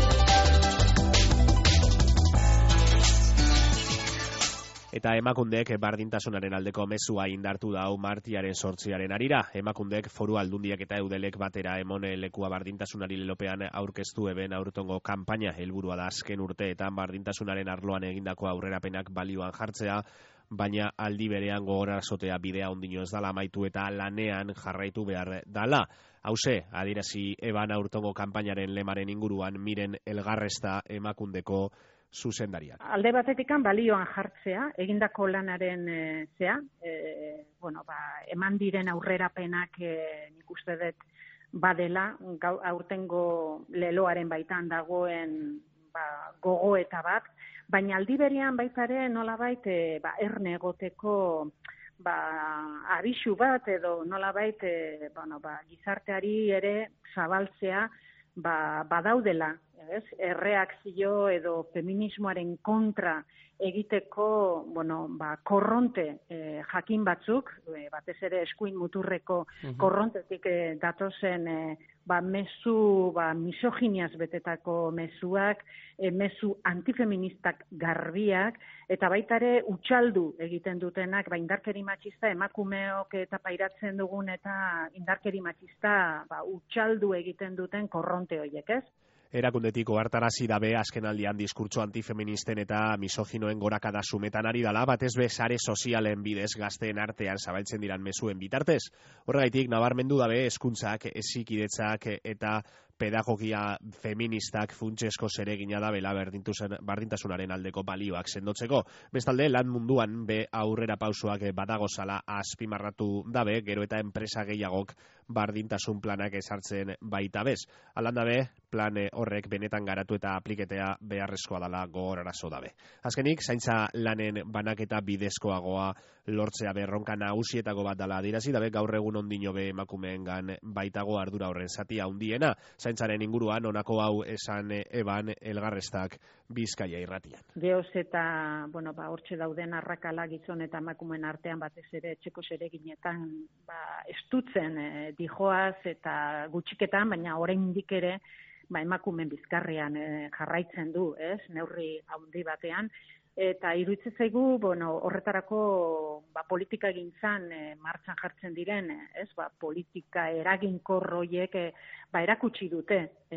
Eta emakundek bardintasunaren aldeko mezua indartu dau martiaren 8 arira. Emakundek Foru Aldundiak eta Eudelek batera emone lekua bardintasunari lelopean aurkeztu eben aurtongo kanpaina helburua da azken urteetan bardintasunaren arloan egindako aurrerapenak balioan jartzea, baina aldi berean gogorazotea bidea ondino ez dala amaitu eta lanean jarraitu behar dala. Hauze, adierazi eban aurtongo kanpainaren lemaren inguruan Miren Elgarresta emakundeko zuzendariak. Alde batetikan balioan jartzea, egindako lanaren eman diren aurrerapenak nik uste dut badela, aurtengo leloaren baitan dagoen gogoeta bat, baina aldi berean baitare nolabait erne egoteko abisu bat edo nolabait gizarteari ere zabaltzea badaudela, ez? Erreakzio edo feminismoaren kontra egiteko, korronte jakin batzuk, batez ere eskuin muturreko korrontetik datozen mezu misoginiaz betetako mezuak, mezu antifeministak garbiak, eta baita ere utxaldu egiten dutenak, indarkeri matxista emakumeok eta pairatzen dugun eta indarkeri matxista utxaldu egiten duten korronte horiek, ez? Erakundetik ohartarazi dabe azkenaldian diskurtso antifeministen eta misoginoen gorakada sumetan ari dala, batez be sare sozialen bidez gazteen artean zabaltzen diran mezuen bitartez. Horregaitik nabarmendu dabe hezkuntzak, hezkidetzak eta pedagogia feministak funtsesko zeregina dabela berdintasunaren aldeko balioak sendotzeko. Bestalde, lan munduan be aurrera pausoak badagozala azpimarratu dabe, gero eta enpresa gehiagok berdintasun planak ezartzen baita bez. Alan dabe, plan horrek benetan garatu eta apliketea beharrezkoa dela gogorarazo dabe. Azkenik, zaintza lanen banaketa bidezkoagoa lortzea berronka nagusietako bat dela adirazi dabe, gaur egun ondino be emakumeengan baitago ardura horren zatia handiena. Zaintzaren inguruan, honako hau esan eban elgarrestak Bizkaia irratian. Geoz eta, hortxe dauden arrakala gizon eta emakumeen artean batez ere etxeko zereginetan estutzen dijoaz eta gutxiketan, baina oraindik ere emakumeen bizkarrean jarraitzen du, ez? Neurri handi batean. Eta iruditzen zaigu, horretarako politika gintzan martxan jartzen diren, ez? Politika eraginkor horiek erakutsi dute,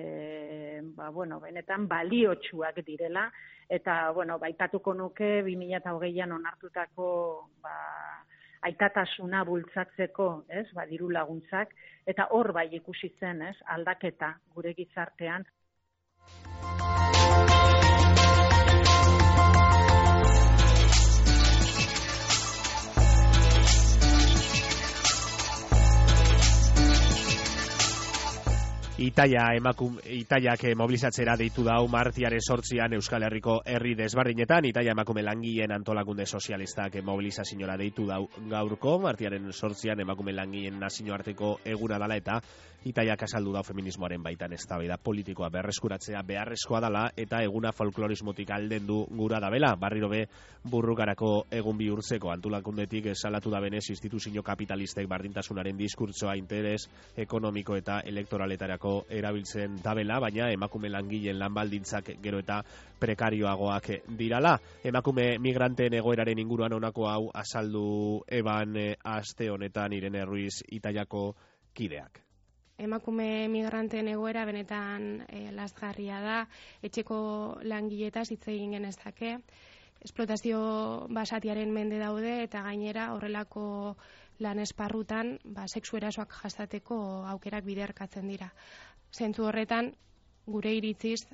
benetan baliotsuak direla, eta, aipatuko nuke 2020an onartutako aitatasuna bultzatzeko, ez? Diru laguntzak, eta hor ikusi zen, ez? Aldaketa gure gizartean. Itaiak mobilizatzera deitu dau martiaren 8an Euskal Herriko herri desbardinetan. Itaia emakume langileen antolakunde sozialistak mobilizaziora deitu dau gaurko. Martiaren 8an emakume langileen nazioarteko eguna dala eta Itaiak azaldu dau feminismoaren baitan eztabaida politikoa berreskuratzea beharrezkoa dala eta eguna folklorismotik alden du gura dabela. Barriro be burrukarako egun bihurtzeko antolakundetik salatu da benez instituzio kapitalistek bardintasunaren diskurtsoa interes ekonomiko eta elektoraletarako erabiltzen dabela, baina emakume langileen lanbaldintzak gero eta prekarioagoak dirala. Emakume migranteen egoeraren inguruan honako hau azaldu eban aste honetan Irene Ruiz Itaiako kideak. Emakume migranteen egoera benetan lazgarria da, etxeko langiletaz hitz egin genezake, esplotazio basatiaren mende daude eta gainera horrelako lan esparrutan sexu erasoak jastateko aukerak biderkatzen dira. Zentzu horretan, gure iritziz,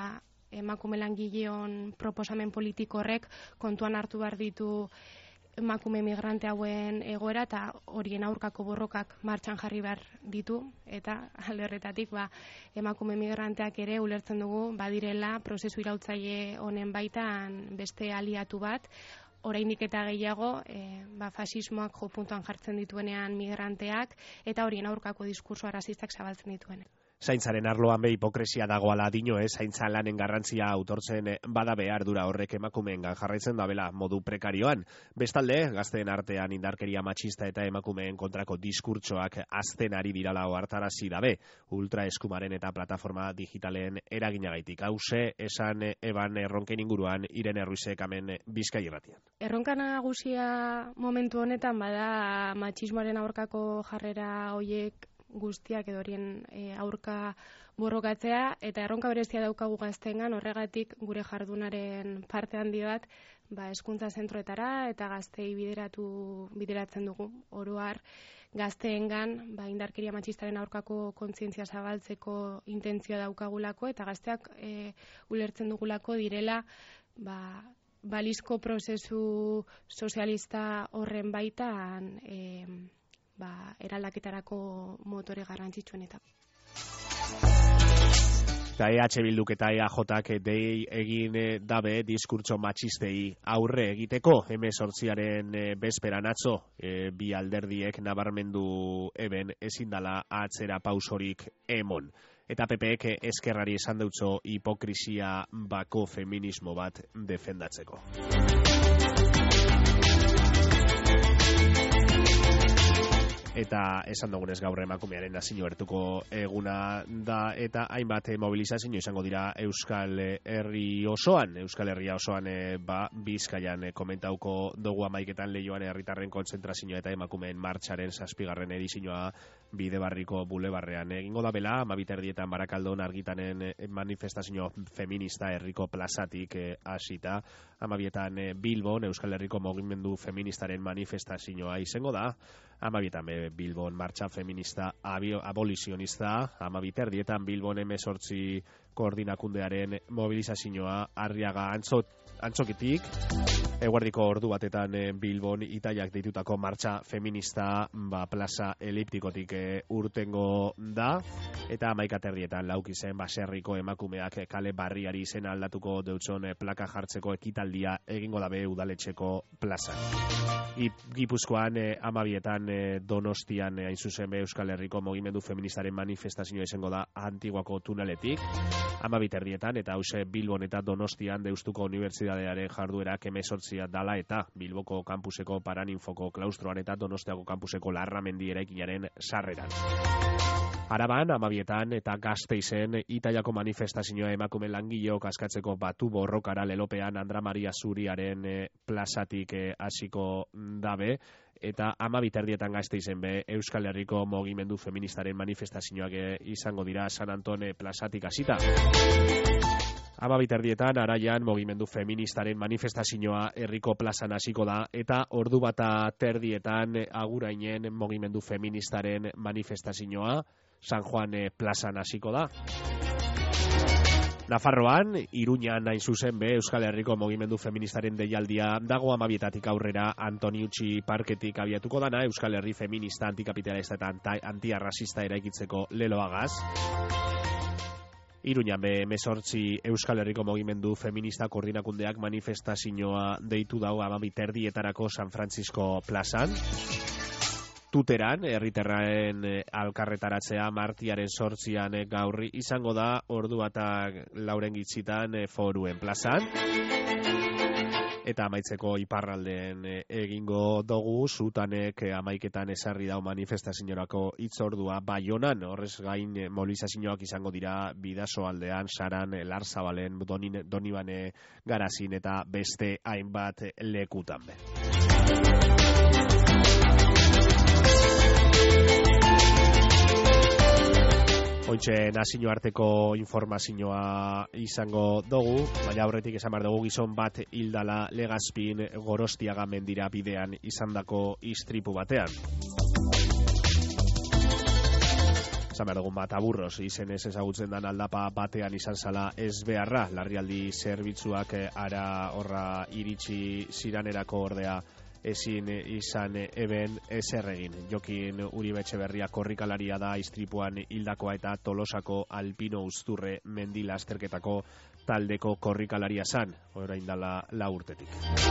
emakume langileon proposamen politiko horrek kontuan hartu behar ditu emakume migrante hauen egoera eta horien aurkako borrokak martxan jarri behar ditu eta alde horretatik emakume migranteak ere ulertzen dugu badirela prozesu iraultzaile honen baitan beste aliatu bat, oraindik eta gehiago fasismoak jo puntuan jartzen dituenean migranteak eta horien aurkako diskurso arrazistak zabaltzen dituen. Zaintzaren arloan be hipokresia dagoala dino, zaintza lanen garrantzia autortzen badabe ardura horrek emakumeengan jarraitzen dabela modu prekarioan. Bestalde, gazteen artean indarkeria matxista eta emakumeen kontrako diskurtsoak azten ari dirala ohartarazi dabe, ultraeskumaren eta plataforma digitalen eraginagaitik. Hause, esan eban erronken inguruan Irene Ruizek hemen Bizkaia irratian. Erronka nagusia momentu honetan bada matxismoaren aurkako jarrera hoiek guztiak edo horien aurka borrokatzea eta erronka berezia daukagu gazteengan, horregatik gure jardunaren parte handi bat hezkuntza zentroetara eta gaztei bideratzen dugu. Oro har gazteengan indarkeria matxistaren aurkako kontzientzia zabaltzeko intentzioa daukagulako eta gazteak ulertzen dugulako direla balizko prozesu sozialista horren baitan eraldaketarako motore garrantzitsuenetako. Eta EH Bilduk eta EAJak dei egin dabe diskurtso matxistei aurre egiteko, 18aren bezperan atzo, bi alderdiek nabarmendu eben ezin dala atzera pausorik emon. Eta PPek eskerrari esan deutzo hipokrisia bako feminismo bat defendatzeko. Eta esan dugunez gaur emakumearen nazio hartuko eguna da, eta hainbat mobilizazio izango dira Euskal Herria osoan, Bizkaian komentauko dugu 11etan Leioan herritarren kontzentrazioa eta emakumeen martxaren 7. edizioa Bidebarriko bulebarrean egingo da bela, 12:00 Barakaldon argitanen manifestazio feminista herriko plazatik hasita, 12:00 Bilbon Euskal Herriko mugimendu feministaren manifestazioa izango da, 12:00 Bilbon martxa feminista abolizionista, 12:00 Bilbon 18 koordinakundearen mobilizazioa Arriaga antzokitik, eguerdiko ordu batetan Bilbon Itaiak deitutako martxa feminista plaza eliptikotik urtengo da, eta 11:00 Laukizen baserriko emakumeak kale barriari izena aldatuko deutzon plaka jartzeko ekitaldia egingo dabe udaletxeko plazan. Gipuzkoan 12:00 Donostian hain zuzen be Euskal Herriko mugimendu feministaren manifestazioa izango da Antiguako tuneletik, 12:00 eta hause Bilbon eta Donostian Deustuko Unibertsitatearen jarduerak 18 dala eta Bilboko kampuseko Paraninfoko klaustroan eta Donostiako kampuseko Larramendi eraikinaren sarreran. Araban, 12:00 eta Gasteizen Itaiako manifestazioa emakume langileok askatzeko batu borrokara lelopean Andra Maria Zuriaren plazatik hasiko dabe, eta 12:00 Gasteizen be Euskal Herriko mugimendu feministaren manifestazioak izango dira San Antone plazatik hasita. 12:00 Araian mugimendu feministaren manifestazioa herriko plazan hasiko da, eta 13:00 Agurainen mugimendu feministaren manifestazioa San Juan plazan hasiko da. Nafarroan, Iruñan hain zuzen be Euskal Herriko mugimendu feministaren deialdia dago 12:00 aurrera Antoniutxi parketik abiatuko dana Euskal Herri feminista, antikapitalista eta antiarrazista eraikitzeko leloagaz. Iruñan be 18 Euskal Herriko mugimendu feminista koordinakundeak manifestazioa deitu dau 12:00 San Francisco plazan. Tuteran, herritarren alkarretaratzea martiaren 8 gaur izango da, ordu batak 4 foruen plazan. Eta amaitzeko iparralden egingo dugu, Zutanek 11:00 esarri dau manifestaziorako hitzordua Baionan, horrez gain mobilizazioak izango dira Bidasoaldean, Saran, Larzabalen, Donibane Garazin eta beste hainbat lekutan be. Ointxe nazio arteko informazioa izango dugu, baina aurretik esan behar dugu gizon bat hildala Legazpin Gorostiaga mendira bidean izandako istripu batean. Esan behar dugu Mataburros izenez ezagutzen dan aldapa batean izan zala ez beharra, larrialdi zerbitzuak ara horra iritsi ziranerako ordea ezin izan eben ezer egin. Jokin Uribe Etxeberria korrikalaria da istripuan hildakoa eta Tolosako Alpino Uzturre mendi lasterketako taldeko korrikalaria zan, orain dala 4 urtetik.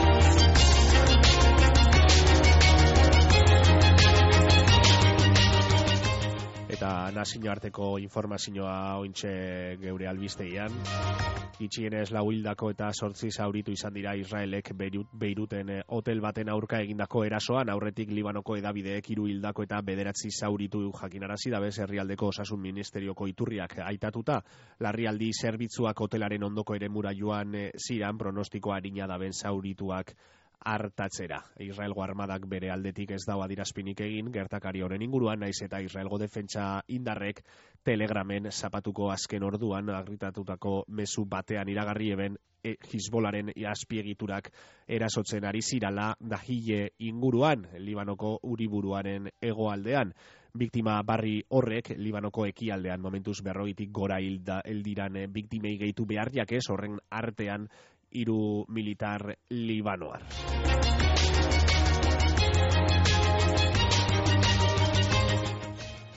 Eta nazio arteko informazioa ointxe geure albistegian. Itxienez 4 hildako eta 8 zauritu izan dira Israelek Beiruten hotel baten aurka egindako erasoan, aurretik Libanoko edabideek 3 hildako eta 9 zauritu jakinarazi dabez herrialdeko osasun ministerioko iturriak aitatuta. Larrialdi zerbitzuak hotelaren ondoko eremura joan ziran, pronostiko arina daben zaurituak hartatzera. Israelgo armadak bere aldetik ez dau adierazpenik egin gertakari honen inguruan, naiz eta Israelgo defentsa indarrek Telegramen zapatuko azken orduan agritatutako mezu batean iragarri eben Hizbolaren azpiegiturak erasotzen ari zirala Dahile inguruan, Libanoko Uriburuaren hegoaldean. Biktima barri horrek Libanoko ekialdean momentuz 40 gora hildiran biktimei gehitu beharriak ez, horren artean 3 militar libanoar.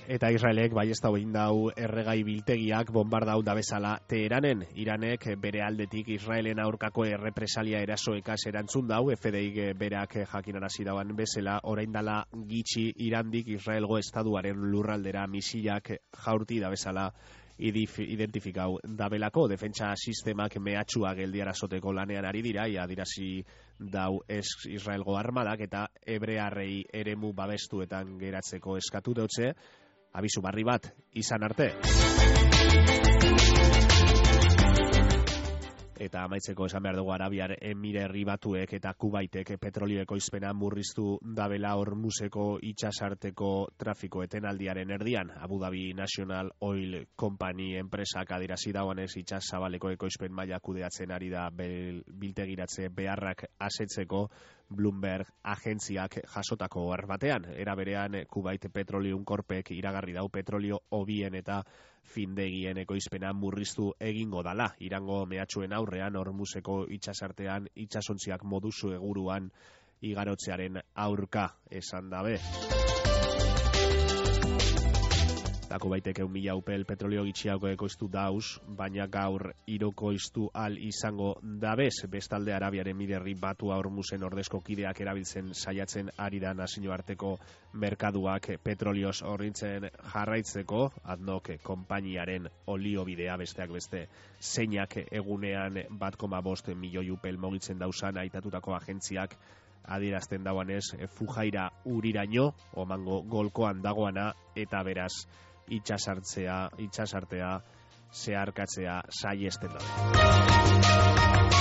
Eta Israelek baieztau egin dau erregai biltegiak bombardau da bezala Teheranen. Iranek bere aldetik Israelen aurkako errepresalia erasoekaz erantzun dau, FDI berak jakinarazi dauan bezala, orain dala gitxi Irandik Israelgo estaduaren lurraldera misilak jaurti da bezala identifikau dabelako. Defentsa sistemak mehatxua geldiarazoteko lanean ari dira, adirazi dau Israelgo armadak eta hebrearrei eremu babestuetan geratzeko eskatu dutze, abisu barri bat izan arte. Eta amaitzeko esan behar dugu Arabiar Emirerri Batuek eta Kubaitek petrolio ekoizpena murriztu dabela Hormuzeko itsasarteko trafiko etenaldiaren erdian. Abu Dhabi National Oil Company enpresak adirazi dauanez itsas zabaleko ekoizpen maila kudeatzen ari da biltegiratze beharrak asetzeko Bloomberg agentziak jasotako batean. Era berean Kuwait Petroleum Corpek iragarri dau petrolio hobien eta findegien ekoizpena murriztu egingo dala. Irango mehatxuen aurrean Hormuzeko itsasartean itsasontziak modu seguruan igarotzearen aurka esan dabe. Dako baiteke 1.000 upel petrolio gitxiago ekoiztu dauz, baina gaur irokoiztu al izango dabez. Bestalde Arabiaren Emirerri Batua Hormuzen ordezko kideak erabiltzen saiatzen ari da nazioarteko merkaduak petrolioz horrintzen jarraitzeko, ADNOC konpainiaren oliobidea besteak beste zeinak egunean 1,5 milioi upel mogitzen dauzan aitatutako agentziak adierazten dauanez Fujaira uriraino, omango golkoan dagoana eta beraz itsasartea zeharkatzea saiesten da.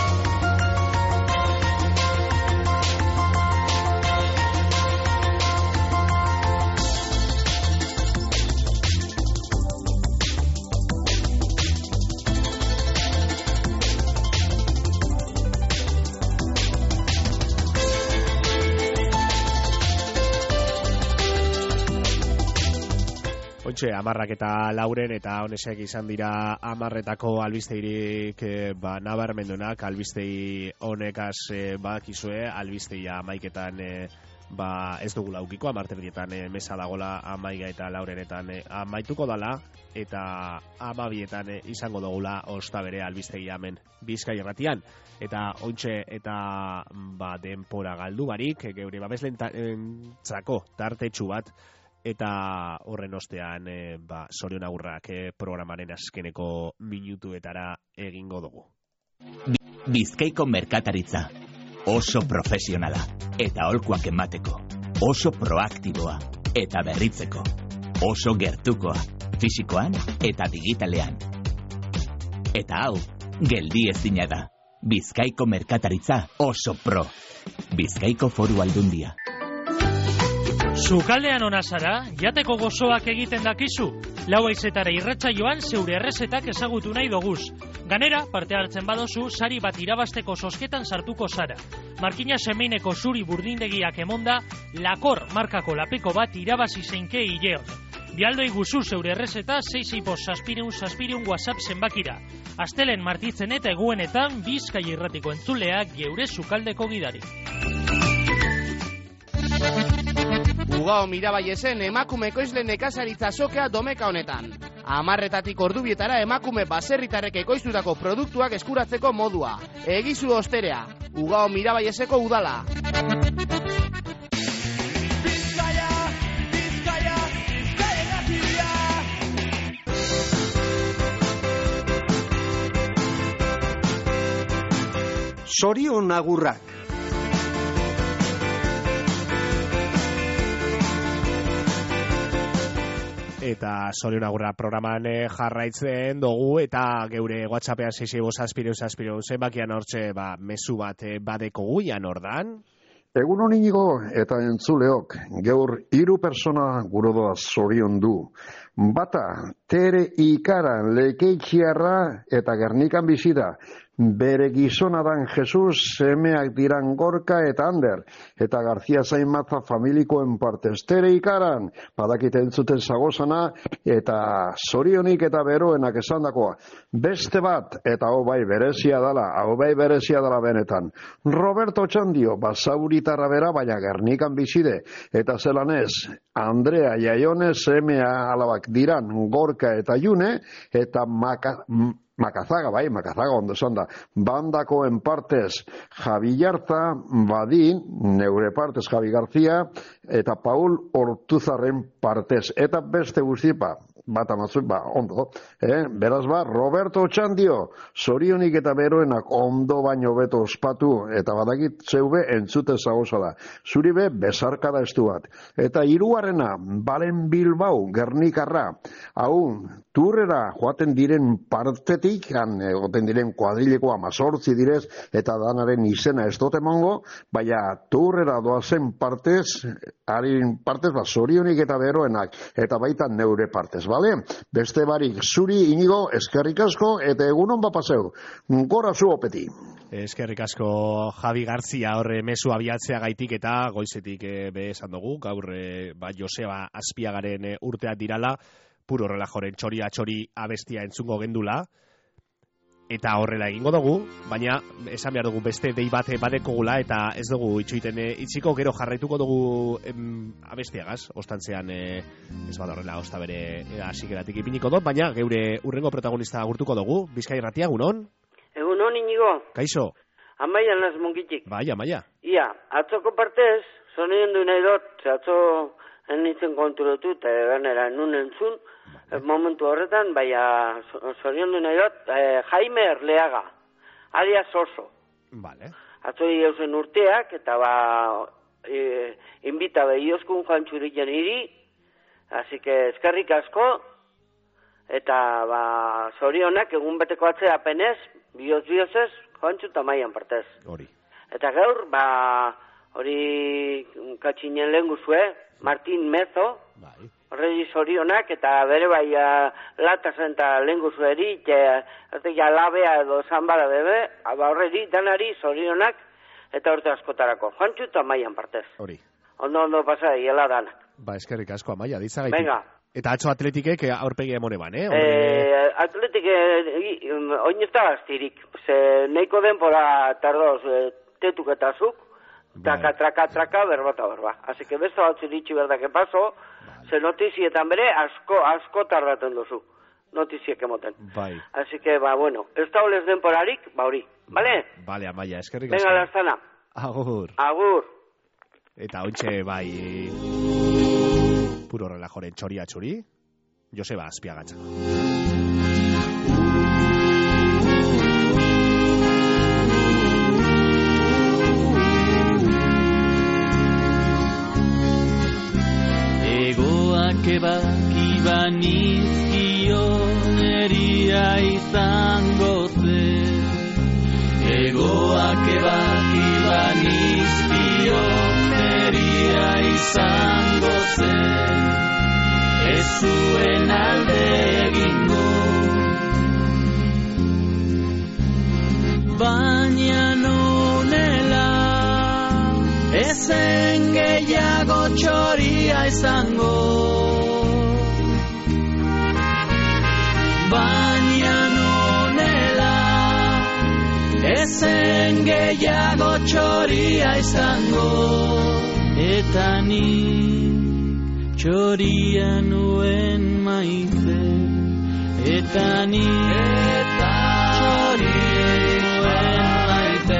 Ontxe, 10:04 eta honesek izan dira 10:00 albisteirik nabarmendunak, albistei honekaz bakizue, albisteia 11:00 ez dugula aukiko, 10:00 mesa dagola 11:00 eta 4:00 amaituko dala, eta 12:00 izango dugula osta bere albistegia hemen Bizkai Irratian. Eta ontxe eta denpora galdu barik, geure babeslentzako tartetxu bat, eta horren ostean Sorion Agurrak programaren azkeneko minutuetara egingo dugu. Bizkaiko merkataritza oso profesionala eta aholkuak emateko, oso proaktiboa eta berritzeko, oso gertukoa, fisikoan eta digitalean. Eta hau, geldi ezina da. Bizkaiko merkataritza oso pro. Bizkaiko Foru Aldundia. Sukaldean ona zara, jateko gozoak egiten dakizu. 4:00 irratsaioan zeure errezetak ezagutu nahi doguz. Ganera, parte hartzen badozu, sari bat irabasteko sosketan sartuko zara. Markina semeineko zuri burdindegiak emonda, Lakor markako lapeko bat irabazi zeinke hileon. Bialdoi guzu zeure errezeta 665 WhatsApp zenbakira. Astelen martitzen eta eguenetan Bizkai Irratiko entzuleak geure sukaldeko gidari. Ugao Mirabaiezen emakume ekoizle nekazaritza sokea domeka honetan. 10:00 ordubietara emakume baserritarrek ekoiztutako produktuak eskuratzeko modua. Egizu osterea. Ugao Mirabaieseko udala. Sorion Agurrak. Eta Sorion Agurra programan jarraitzen dugu, eta geure WhatsAppean 665 zenbakian hortxe mezu bat badeko guian ordan. Egun honinigo eta entzuleok, geur 3 persona gurodoa zorion du. Bata, Tere Ikaran lekeitxiarra eta Gernikan bizida. bere gizonadan Jesus, semeak diran Gorka eta Ander, eta Garzia Zainmatza familikoen partez. Tere ikaran, badakite entzuten zagozana, eta zorionik eta beroenak esandakoa. Beste bat, eta hau bai berezia dala benetan. Roberto Txandio, basauritarra bera, baina Gernikan bizide, eta zelanez, Andrea Jaione, semea alabak diran Gorka eta June, eta Makazaga ondo esan da. Bandakoen partez Javi Jarza, Badin, neure partez Javi Garzia, eta Paul Ortuzarren partez. Eta beste guztipa, bat amatzuk, ondo. Beraz Roberto Txandio, zorionik eta beroenak ondo baino beto ospatu, eta badakit zeube entzute zagoza da. Zuri be, besarkada estu bat. Eta hirugarrena, Balen Bilbao, Gernikarra, hau, turrera joaten diren partetik, goten diren kuadrileko 18 direz, eta danaren izena ez dut emango, baina turrera doazen partez, harin partez, zorionik eta beroenak, eta baita neure partez, bale? Beste barik, zuri Inigo, eskerrik asko, eta egunon paseu. Gora zu opeti. Eskerrik asko Javi Garzia horre mezu abiatzea gaitik eta goizetik be esan dugu, gaur Joseba Azpiagaren urteak dirala, puro relajoren txori abestia entzungo gendula, eta horrela egingo dugu, baina esan behar dugu beste dei bat badekogula, eta ez dugu itxuiten itxiko, gero jarraituko dugu abestiagaz, ostantzean ez bada horrela osta bere hasikeratik ipiniko dut, baina geure urrengo protagonista agurtuko dugu. Bizkai Irratia, egunon? Egunon, Inigo. Kaixo? Amaia naz mungitik. Bai, Amaia. Ia, atzoko partez, sonien du nahi dut, ze atzo enitzen konturotu, eta ganera nun entzun, momentu horretan, baina zorion du nahi dut, Jaime Erleaga, alias Oso. Vale. Atzoi eusen urteak, eta invita behioskun joan txuriken iri, así que eskerrik asko, eta zorionak egun beteko atzea penez, bihozez, joan txuta maian partez. Hori. Eta gaur, hori katxinen lehen guzue, Martin Mezo, horredi zorionak, eta bere latazen eta lehen guzueri, ja labea edo zanbara bebe, horredi danari zorionak, eta horte askotarako. Joantxu eta maian partez. Hori. Ondo pasa hiela danak. Eskerrik asko, Amaia, ditzagaitik. Venga. Eta atzo atletikek aurpegi emone ban, Atletik, oin ez da gaztirik. Neiko denpora tardoz tetuketazuk, traka, berba. Así que besta batzu ditxi berdake paso, ze notizietan bere asko tardaten duzu. Notiziek emoten. Bai. Así que, bueno, ez da olez denporarik, hori. Vale? Vale, Amaia, eskerrik asko. Venga, lastana. Agur. Eta hontxe, puro relajoren txori, Joseba Azpiagatza. Egoak ebaki banizkio neria izango zen. Egoak ebaki banizkio neria izango zen. Ez zuen alde egingo. Baina nonela ezen gehiago txoria izango. Baina nonela ezen gehiago txoria izango. Eta ni txoria nuen maite. Eta ni txoria nuen maite.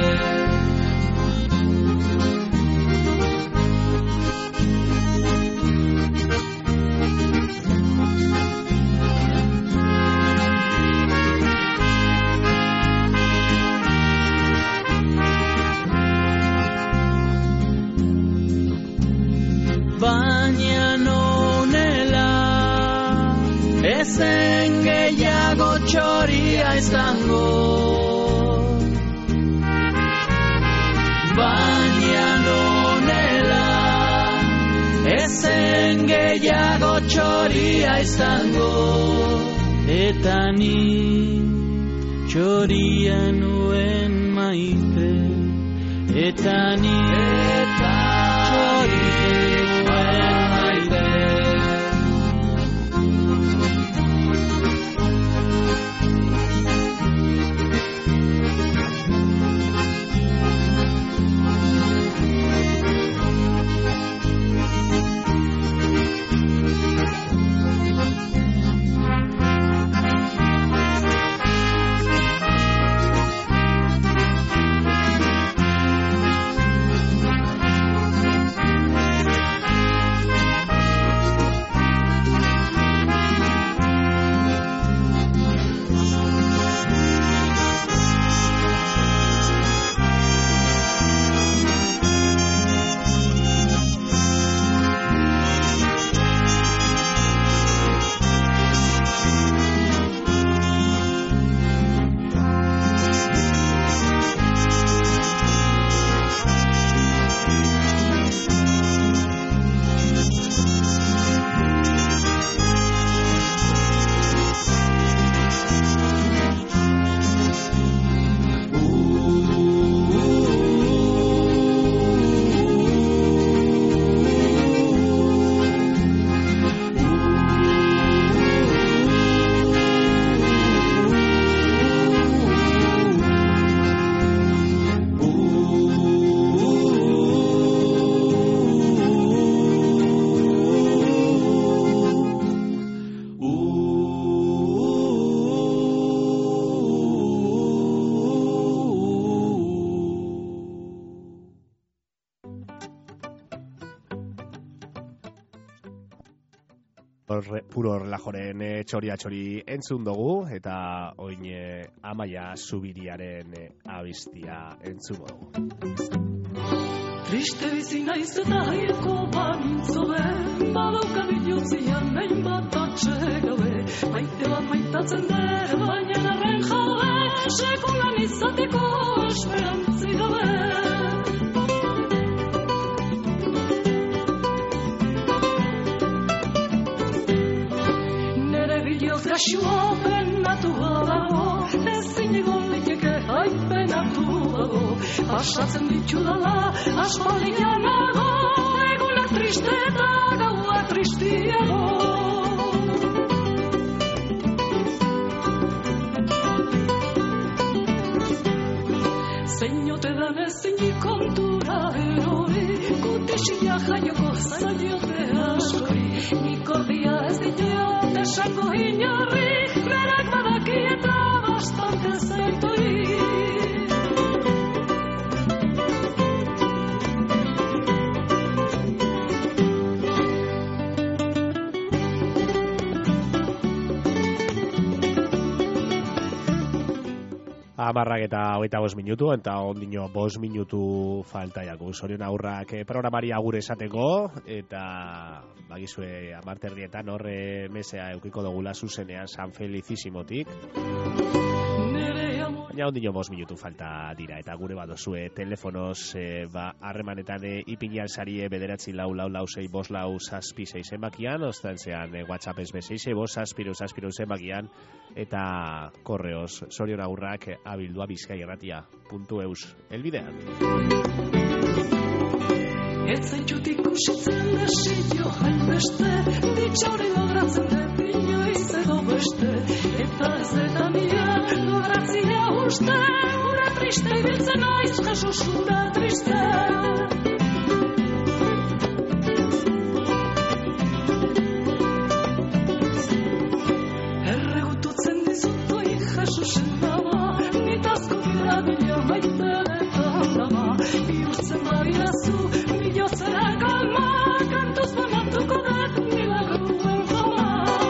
Baina nonela ezen gehiago txoria izango. Baina nonela ezen gehiago txoria izango. Eta ni txoria nuen maite, eta ni txoria nuen maite. Puro relajoren txoria-txori entzun dugu, eta oin Amaia Zubiriaren abistia entzun dugu. Triste bizi naiz eta haieko banintzobe, badauka bilutzian nahin bat atxegabe, maite bat maitatzen der, baina narren jabe, sekulan izateko esperantzi gabe. Gaxua penatu badago, ezin egon liteke haipenatu dago. Pasatzen ditudala, aspaldian nago, egunak triste eta gaua tristiago. Zein ote dan ezin kontura erori, gutixia jaioko zaiote askori, nik ordia ez diteot esango inorri, berak badaki eta bastante zaitoi. Amarrak eta 25 minutu, eta ondino 5 minutu faltaiako. Zorion aurrak programari agur esateko, eta bagizue amarterdietan horre mesea eukiko dugula zuzenean San Felicissimotik. Baina ondino 5 minutu falta dira, eta gure badozue telefonoz harremanetan ipinian sarie 9446656 zenbakian, ostantzean WhatsApp ez B6 zenbakian, eta korreoz zorion aurrak abildua bizkaierratia.eus elbidean. Ez zaitxutik usitzen desio hainbeste, ditxauri logratzen dut inoiz edo beste, eta ez eta nire logratzia uste, ura triste ibiltzen aiz, Jesus, ura triste. Erregututzen dizutoi Jesusen dama, nitazko bidra bila maite eta dama, bihurtzen badiazu, zera kalma, kantuz banatuko dut milaguen fama.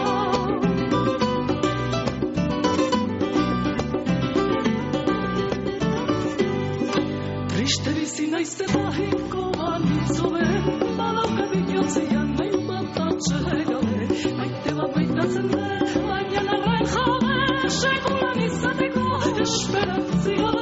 Triste bizi naiz eta hinko banitzobe, badauka bilotzean nahi bat atxegabe, maite bat baitatzen dut, baina narren jabe, sekulan izateko esperantzi gabe.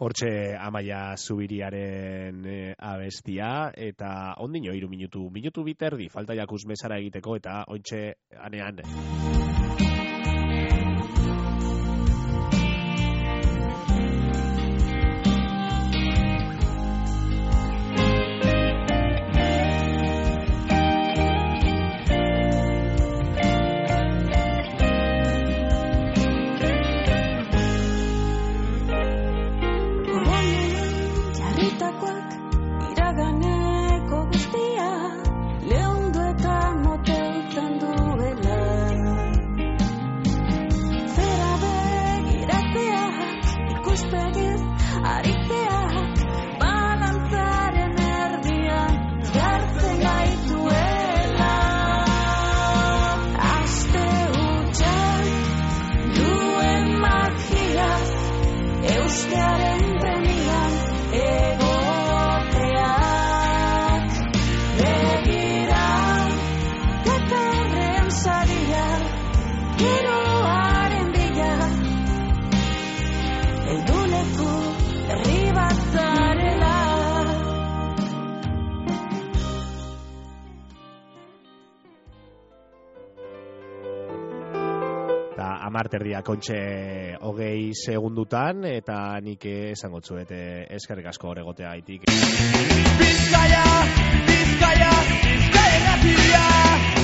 Hortxe Amaia Zubiriaren abestia, eta ondino 3 minutu biterdi, falta jakuz mesara egiteko, eta ointxe anean. Amarterdia kontxe 20 segundutan, eta nik esango tzuet eskerrik asko hor egotea gaitik. Bizkaia, Bizkaia, Bizkaia, Bizkaia,